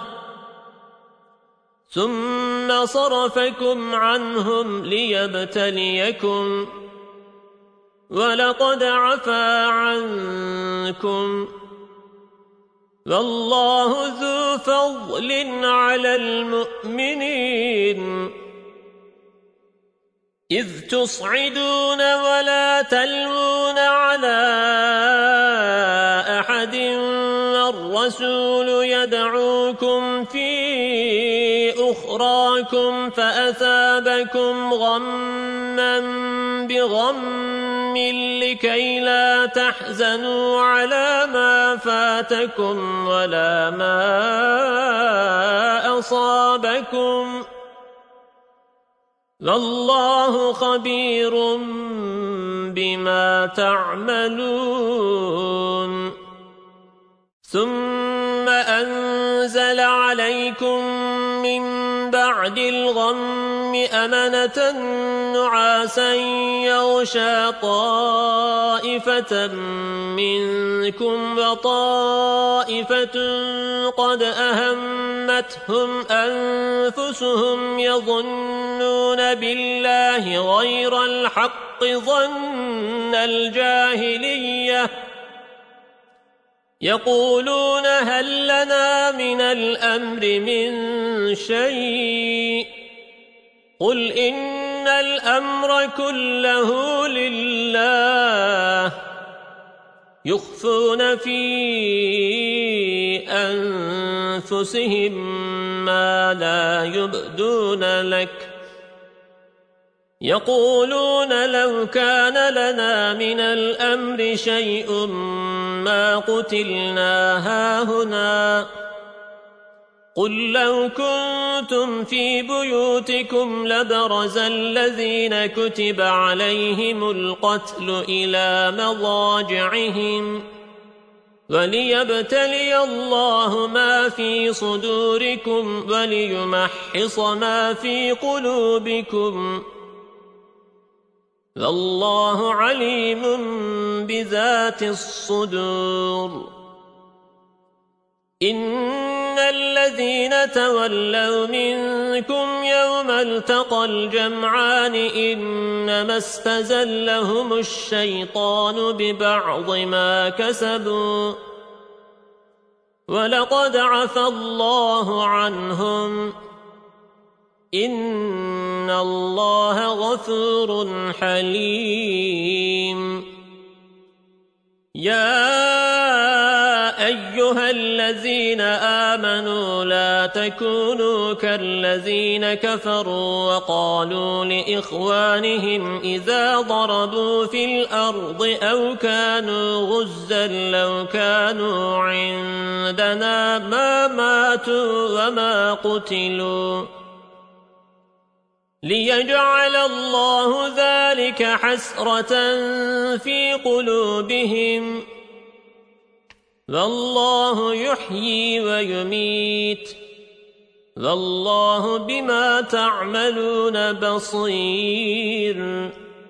ثم صرفكم عنهم ليبتليكم ولقد عفا عنكم والله ذو فضل على المؤمنين إذ تصعدون ولا تلوون على أحد والرسول يدعوكم في أخراكم فأثابكم غمّا بغم لكي لا تحزنوا على ما فاتكم ولا ما أصابكم والله خبير بما تعملون ثم أنزل عليكم من بعد الغم أمنة نعاسا يغشى طائفة منكم وطائفة قد أهمتهم أنفسهم يظنون بالله غير الحق ظن الجاهلية يقولون هل لنا من الأمر من شيء قل إن الأمر كله لله يخفون في أنفسهم ما لا يبدون لك يقولون لو كان لنا من الأمر شيء ما قتلنا هاهنا قل لو كنتم في بيوتكم لبرز الذين كتب عليهم القتل إلى مضاجعهم وليبتلي الله ما في صدوركم وليمحص ما في قلوبكم والله عليم بذات الصدور إن الذين تولوا منكم يوم التقى الجمعان إنما استزلهم الشيطان ببعض ما كسبوا ولقد عفى الله عنهم إن الله غفور حليم يا أيها الذين آمنوا لا تكونوا كالذين كفروا وقالوا لإخوانهم إذا ضربوا في الأرض أو كانوا غزا لو كانوا عندنا ما ماتوا وما قتلوا ليجعل الله ذلك حسرة في قلوبهم والله يحيي ويميت والله بما تعملون بصير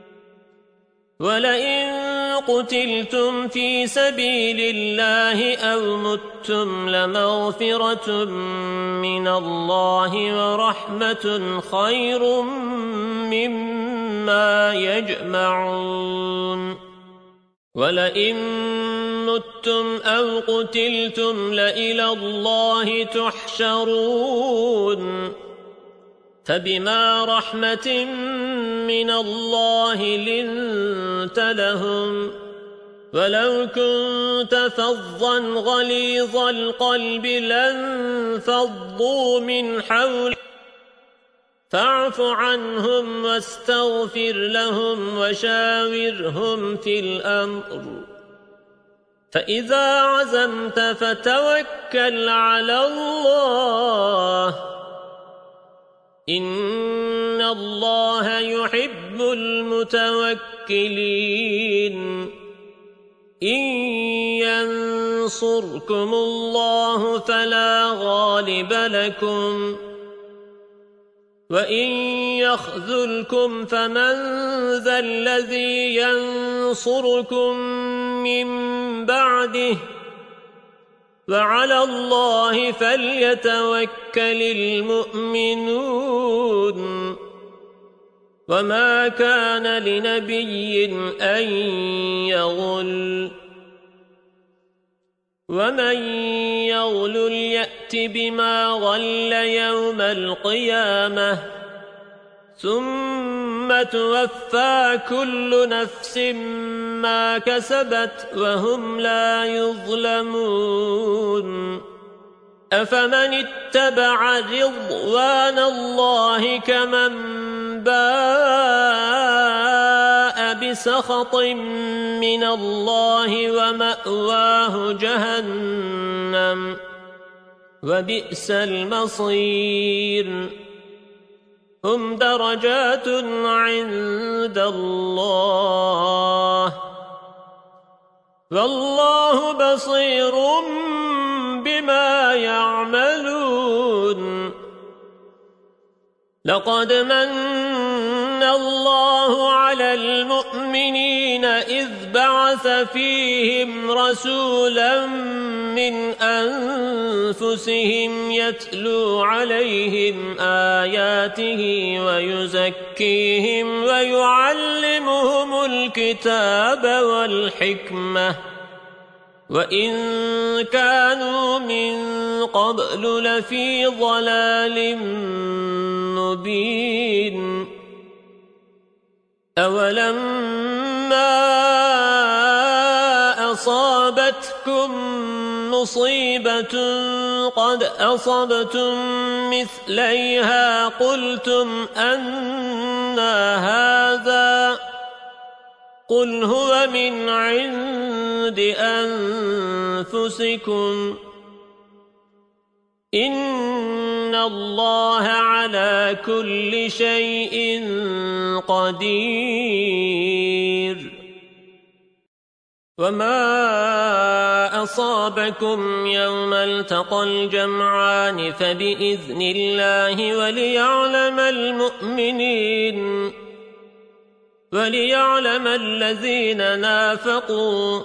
ولئن قتلتم في سبيل الله أو متم لمغفرة من الله ورحمة خير مما يجمعون ولئن متم أو قتلتم لإلى الله تحشرون فبما رحمة من الله لنت لهم ولو كنت فظا غليظ القلب لانفضوا من حولك فاعف عنهم واستغفر لهم وشاورهم في الأمر فإذا عزمت فتوكل على الله إن الله يحب المتوكلين إن ينصركم الله فلا غالب لكم وإن يخذلكم فمن ذا الذي ينصركم من بعده وعلى الله فليتوكل المؤمنون وما كان لنبي أن يغل ومن يغلل يأت بما غل يوم القيامة ثم توفى كل نفس ما كسبت وهم لا يظلمون أفمن اتبع رضوان الله كمن باء بسخط من الله ومأواه جهنم وبئس المصير هم درجات عند الله والله بصير بما يعملون لقد من الله على المؤمنين إذ بعث فيهم رسولا من أنفسهم يتلو عليهم آياته ويزكيهم ويعلمهم الكتاب والحكمة وإن كانوا من قبل لفي ضلال مبين أولما أصابتكم مصيبة قد أصبتم مثليها قلتم أنى هذا قل هو من عند أنفسكم إن الله على كل شيء قدير وما أصابكم يوم التقى الجمعان فبإذن الله وليعلم المؤمنين وليعلم الذين نافقوا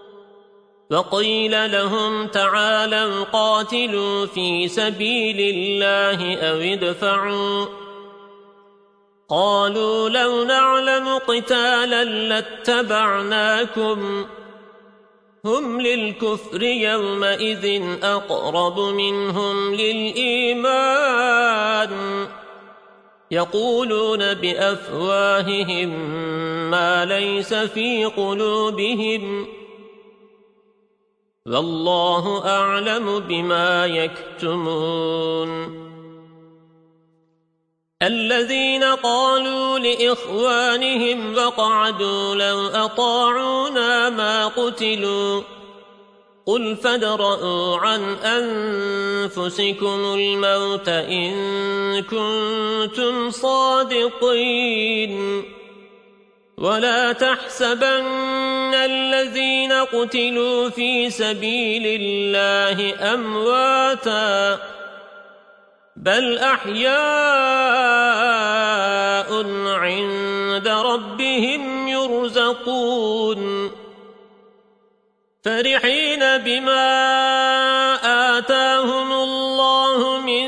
وقيل لهم تعالوا قاتلوا في سبيل الله أو ادفعوا قالوا لو نعلم قتالا لاتبعناكم هم للكفر يومئذ أقرب منهم للإيمان يقولون بأفواههم ما ليس في قلوبهم والله أعلم بما يكتمون الذين قالوا لإخوانهم وقعدوا لو أطاعونا ما قتلوا قل فادرءوا عن أنفسكم الموت إن كنتم صادقين ولا تحسبن الذين قتلوا في سبيل الله أمواتا بل أحياء عند ربهم يرزقون فرحين بما آتاهم الله من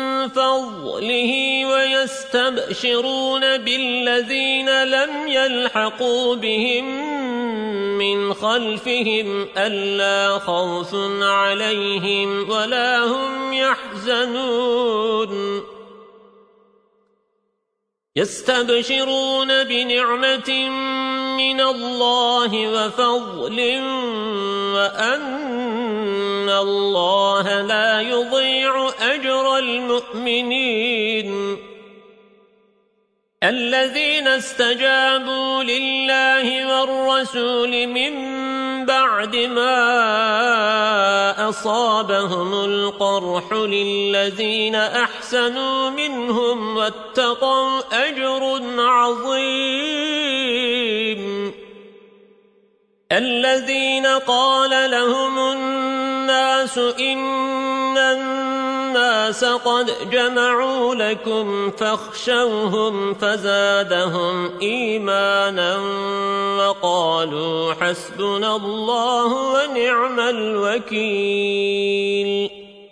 فضله ويستبشرون بالذين لم يلحقوا بهم من خلفهم ألا خوف عليهم ولا هم يحزنون يستبشرون بنعمة من الله وفضل وأن الله لا يضيع أجر المؤمنين الذين استجابوا لله والرسول من بعد ما أصابهم القرح للذين أحسنوا منهم واتقوا أجر عظيم الذين قال لهم الناس إن الناس الناس قد جمعوا لكم فاخشوهم فزادهم إيمانا وقالوا حسبنا الله ونعم الوكيل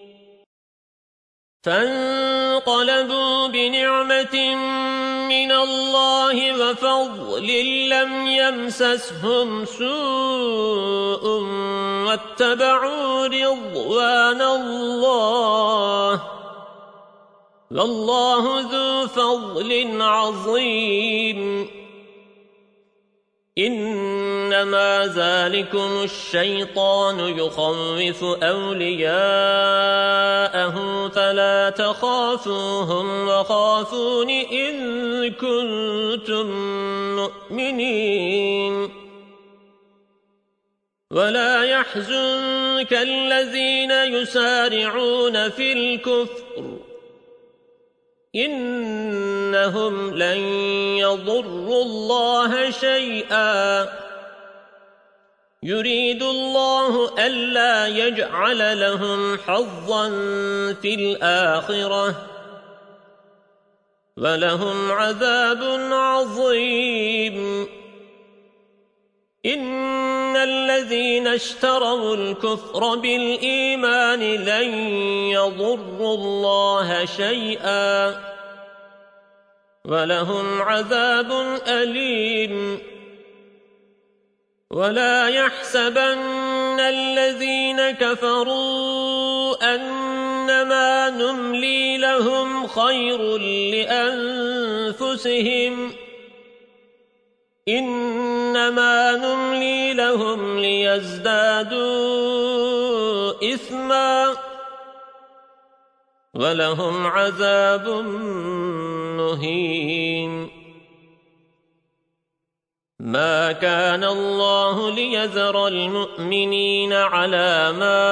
فانقلبوا بنعمة من الله وفضل لم يمسسهم سوء واتبعوا رضوان الله والله ذو فضل عظيم إنما ذلكم الشيطان يخوف أولياءه فلا تخافوهم وخافون إن كنتم مؤمنين ولا يحزنك الذين يسارعون في الكفر إنهم لن يضروا الله شيئا يريد الله ألا يجعل لهم حظا في الآخرة ولهم عذاب عظيم إن الذين اشتروا الكفر بالإيمان لن يضروا الله شيئا ولهم عذاب أليم ولا يحسبن الذين كفروا أنما نملي لهم خير لأنفسهم إنما نملي لهم ليزدادوا إثما ولهم عذاب مهين ما كان الله ليذر المؤمنين على ما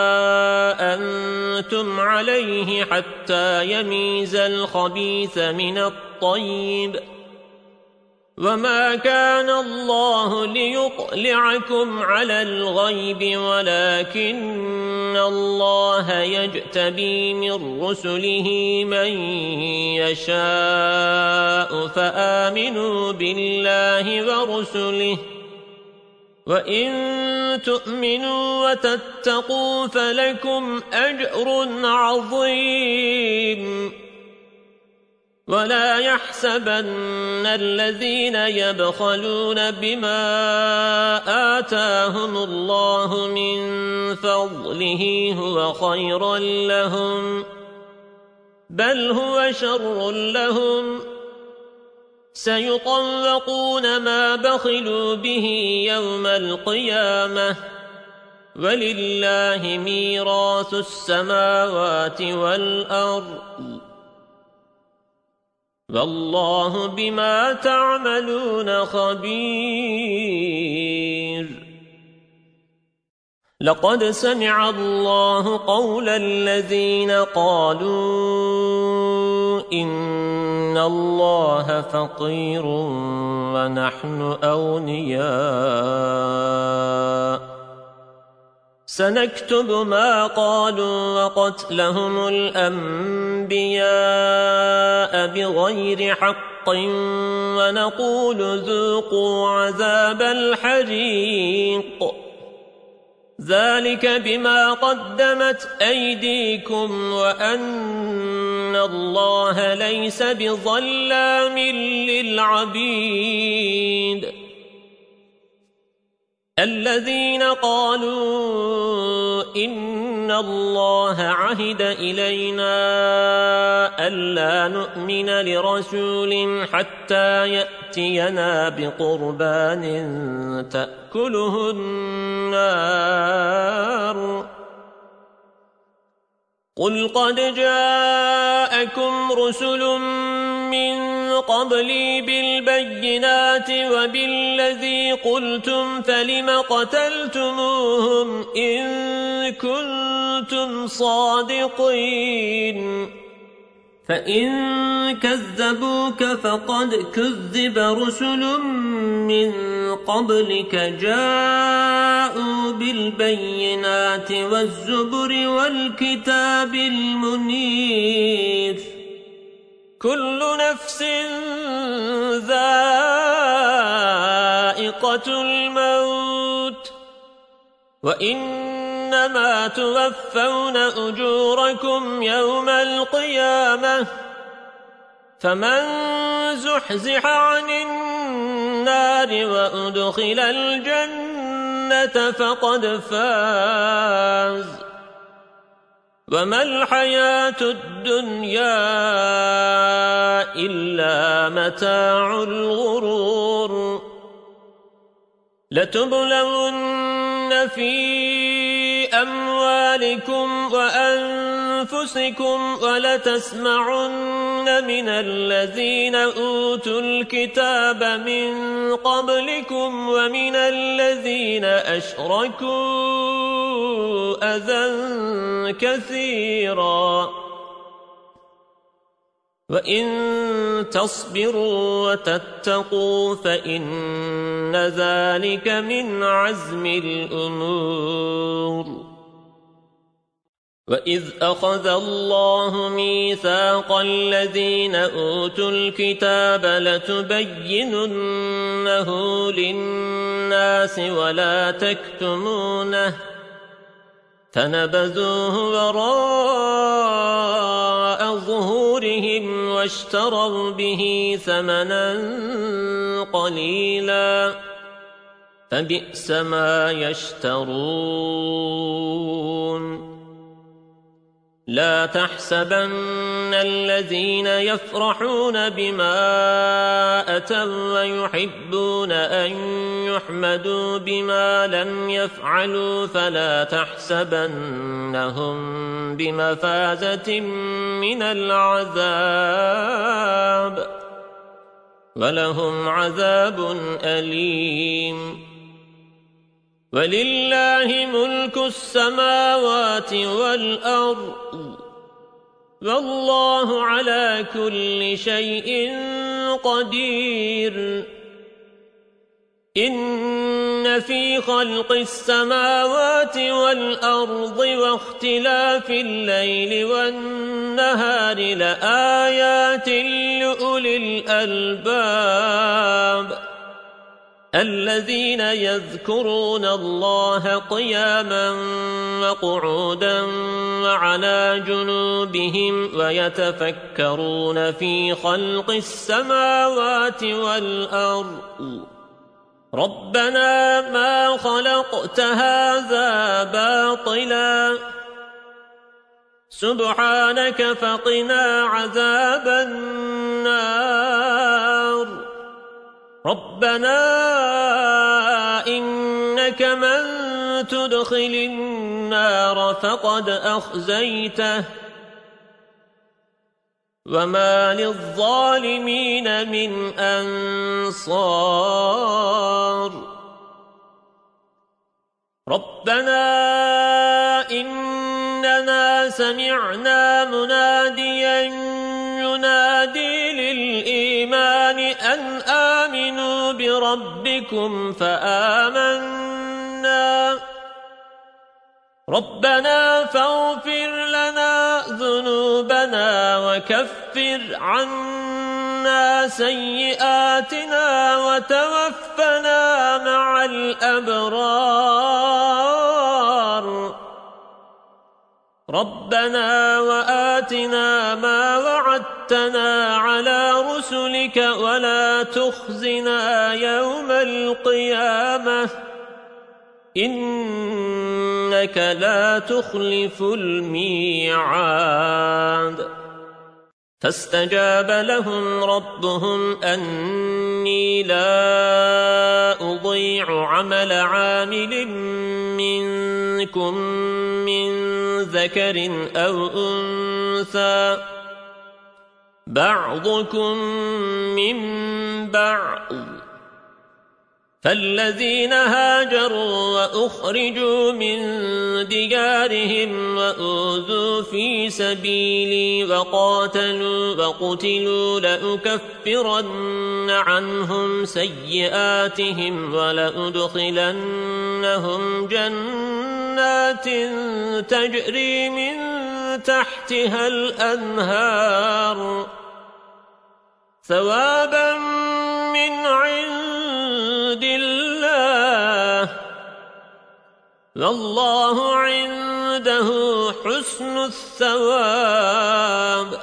أنتم عليه حتى يميز الخبيث من الطيب وما كان الله ليطلعكم على الغيب ولكن الله يجتبي من رسله من يشاء فآمنوا بالله ورسله وإن تؤمنوا وتتقوا فلكم أجر عظيم ولا يحسبن الذين يبخلون بما آتاهم الله من فضله هو خيرا لهم بل هو شر لهم سيطوقون ما بخلوا به يوم القيامة ولله ميراث السماوات والأرض والله بما تعملون خبير لقد سمع الله قول الذين قالوا إن الله فقير ونحن أغنياء سنكتب ما قالوا وقتلهم الأنبياء بغير حق ونقول ذوقوا عذاب الحريق ذلك بما قدمت أيديكم وأن الله ليس بظلام للعبيد الذين قالوا إن الله عهد إلينا ألا نؤمن لرسول حتى يأتينا بقربان تأكله النار قل قد جاءكم رسل من قبلي بالبينات وبالذي قلتم فلم قتلتموهم إن كنتم صادقين فإن كذبوك فقد كذب رسل من قبلك جاءوا بالبينات والزبر والكتاب المنير كل نفس ذائقة الموت وإنما توفون أجوركم يوم القيامة فمن زحزح عن النار وأدخل الجنة فقد فاز وما الحياة الدنيا إلا متاع الغرور لتبلون في أموالكم وأنفسكم ولتسمعن من الذين أوتوا الكتاب من قبلكم ومن الذين أشركوا أذى كثيرا وإن تصبروا وتتقوا فإن ذلك من عزم الأمور وإذ أخذ الله ميثاق الذين أوتوا الكتاب لتبيننه للناس ولا تكتمونه فنبذوه وراء ظهورهم واشتروا به ثمنا قليلا فبئس ما يشترون لا تحسبن الذين يفرحون بما أتوا ويحبون أن يحمدوا بما لم يفعلوا فلا تحسبنهم بمفازة من العذاب ولهم عذاب أليم ولله ملك السماوات والأرض والله على كل شيء قدير إن في خلق السماوات والأرض واختلاف الليل والنهار لآيات لأولي الألباب الذين يذكرون الله قياما وقعودا وعلى جنوبهم ويتفكرون في خلق السماوات والأرض ربنا ما خلقت هذا باطلا سبحانك فقنا عذاب النار ربنا إنك من تدخل النار فقد أخزيته وما للظالمين من أنصار ربنا إننا سمعنا مناديا ينادي للإيمان أن آمنوا بربكم فآمنا ربنا فاغفر لنا ذنوبنا وكفر عنا سيئاتنا وتوفنا مع الأبرار ربنا وآتنا ما وعدتنا على رسلك ولا تخزنا يوم القيامة إنك لا تخلف الميعاد فاستجاب لهم ربهم أني لا أضيع عمل عامل منكم من ذكر أو أنثى بعضكم من بعض فالذين هاجروا وأخرجوا من ديارهم وأوذوا في سبيلي وقاتلوا وقتلوا لأكفرن عنهم سيئاتهم ولأدخلنهم جنات تجري من تحتها الأنهار ثوابا من عند الله والله عنده حسن الثواب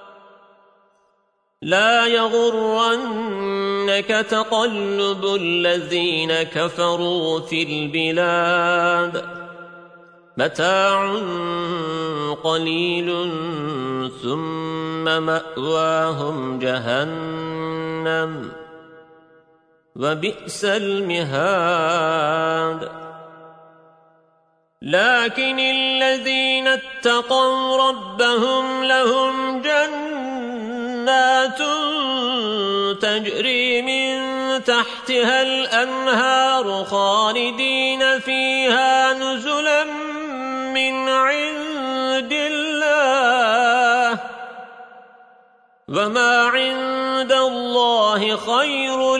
لا يغرنك تقلب الذين كفروا في البلاد متاع قليل ثم مأواهم جهنم وبئس المهاد لكن الذين اتقوا ربهم لهم جنات تجري من تحتها الأنهار خالدين فيها نزلا من عند الله وما عند الله خير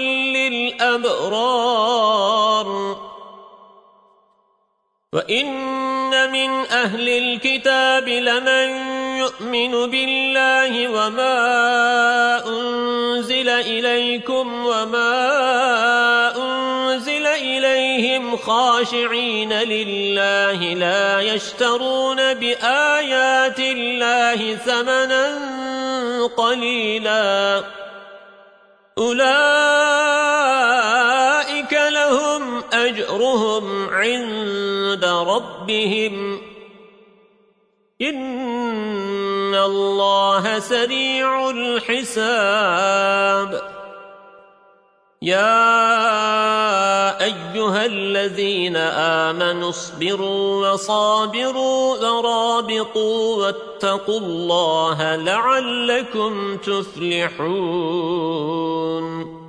للأبرار وإن من أهل الكتاب لمن يؤمن بالله وما أنزل إليكم وما أنزل إليهم خاشعين لله لا يشترون بآيات الله ثمنا قليلا أولئك لهم أجرهم عند ربهم إن الله سريع الحساب يا أيها الذين آمنوا اصبروا وصابروا ورابطوا واتقوا الله لعلكم تفلحون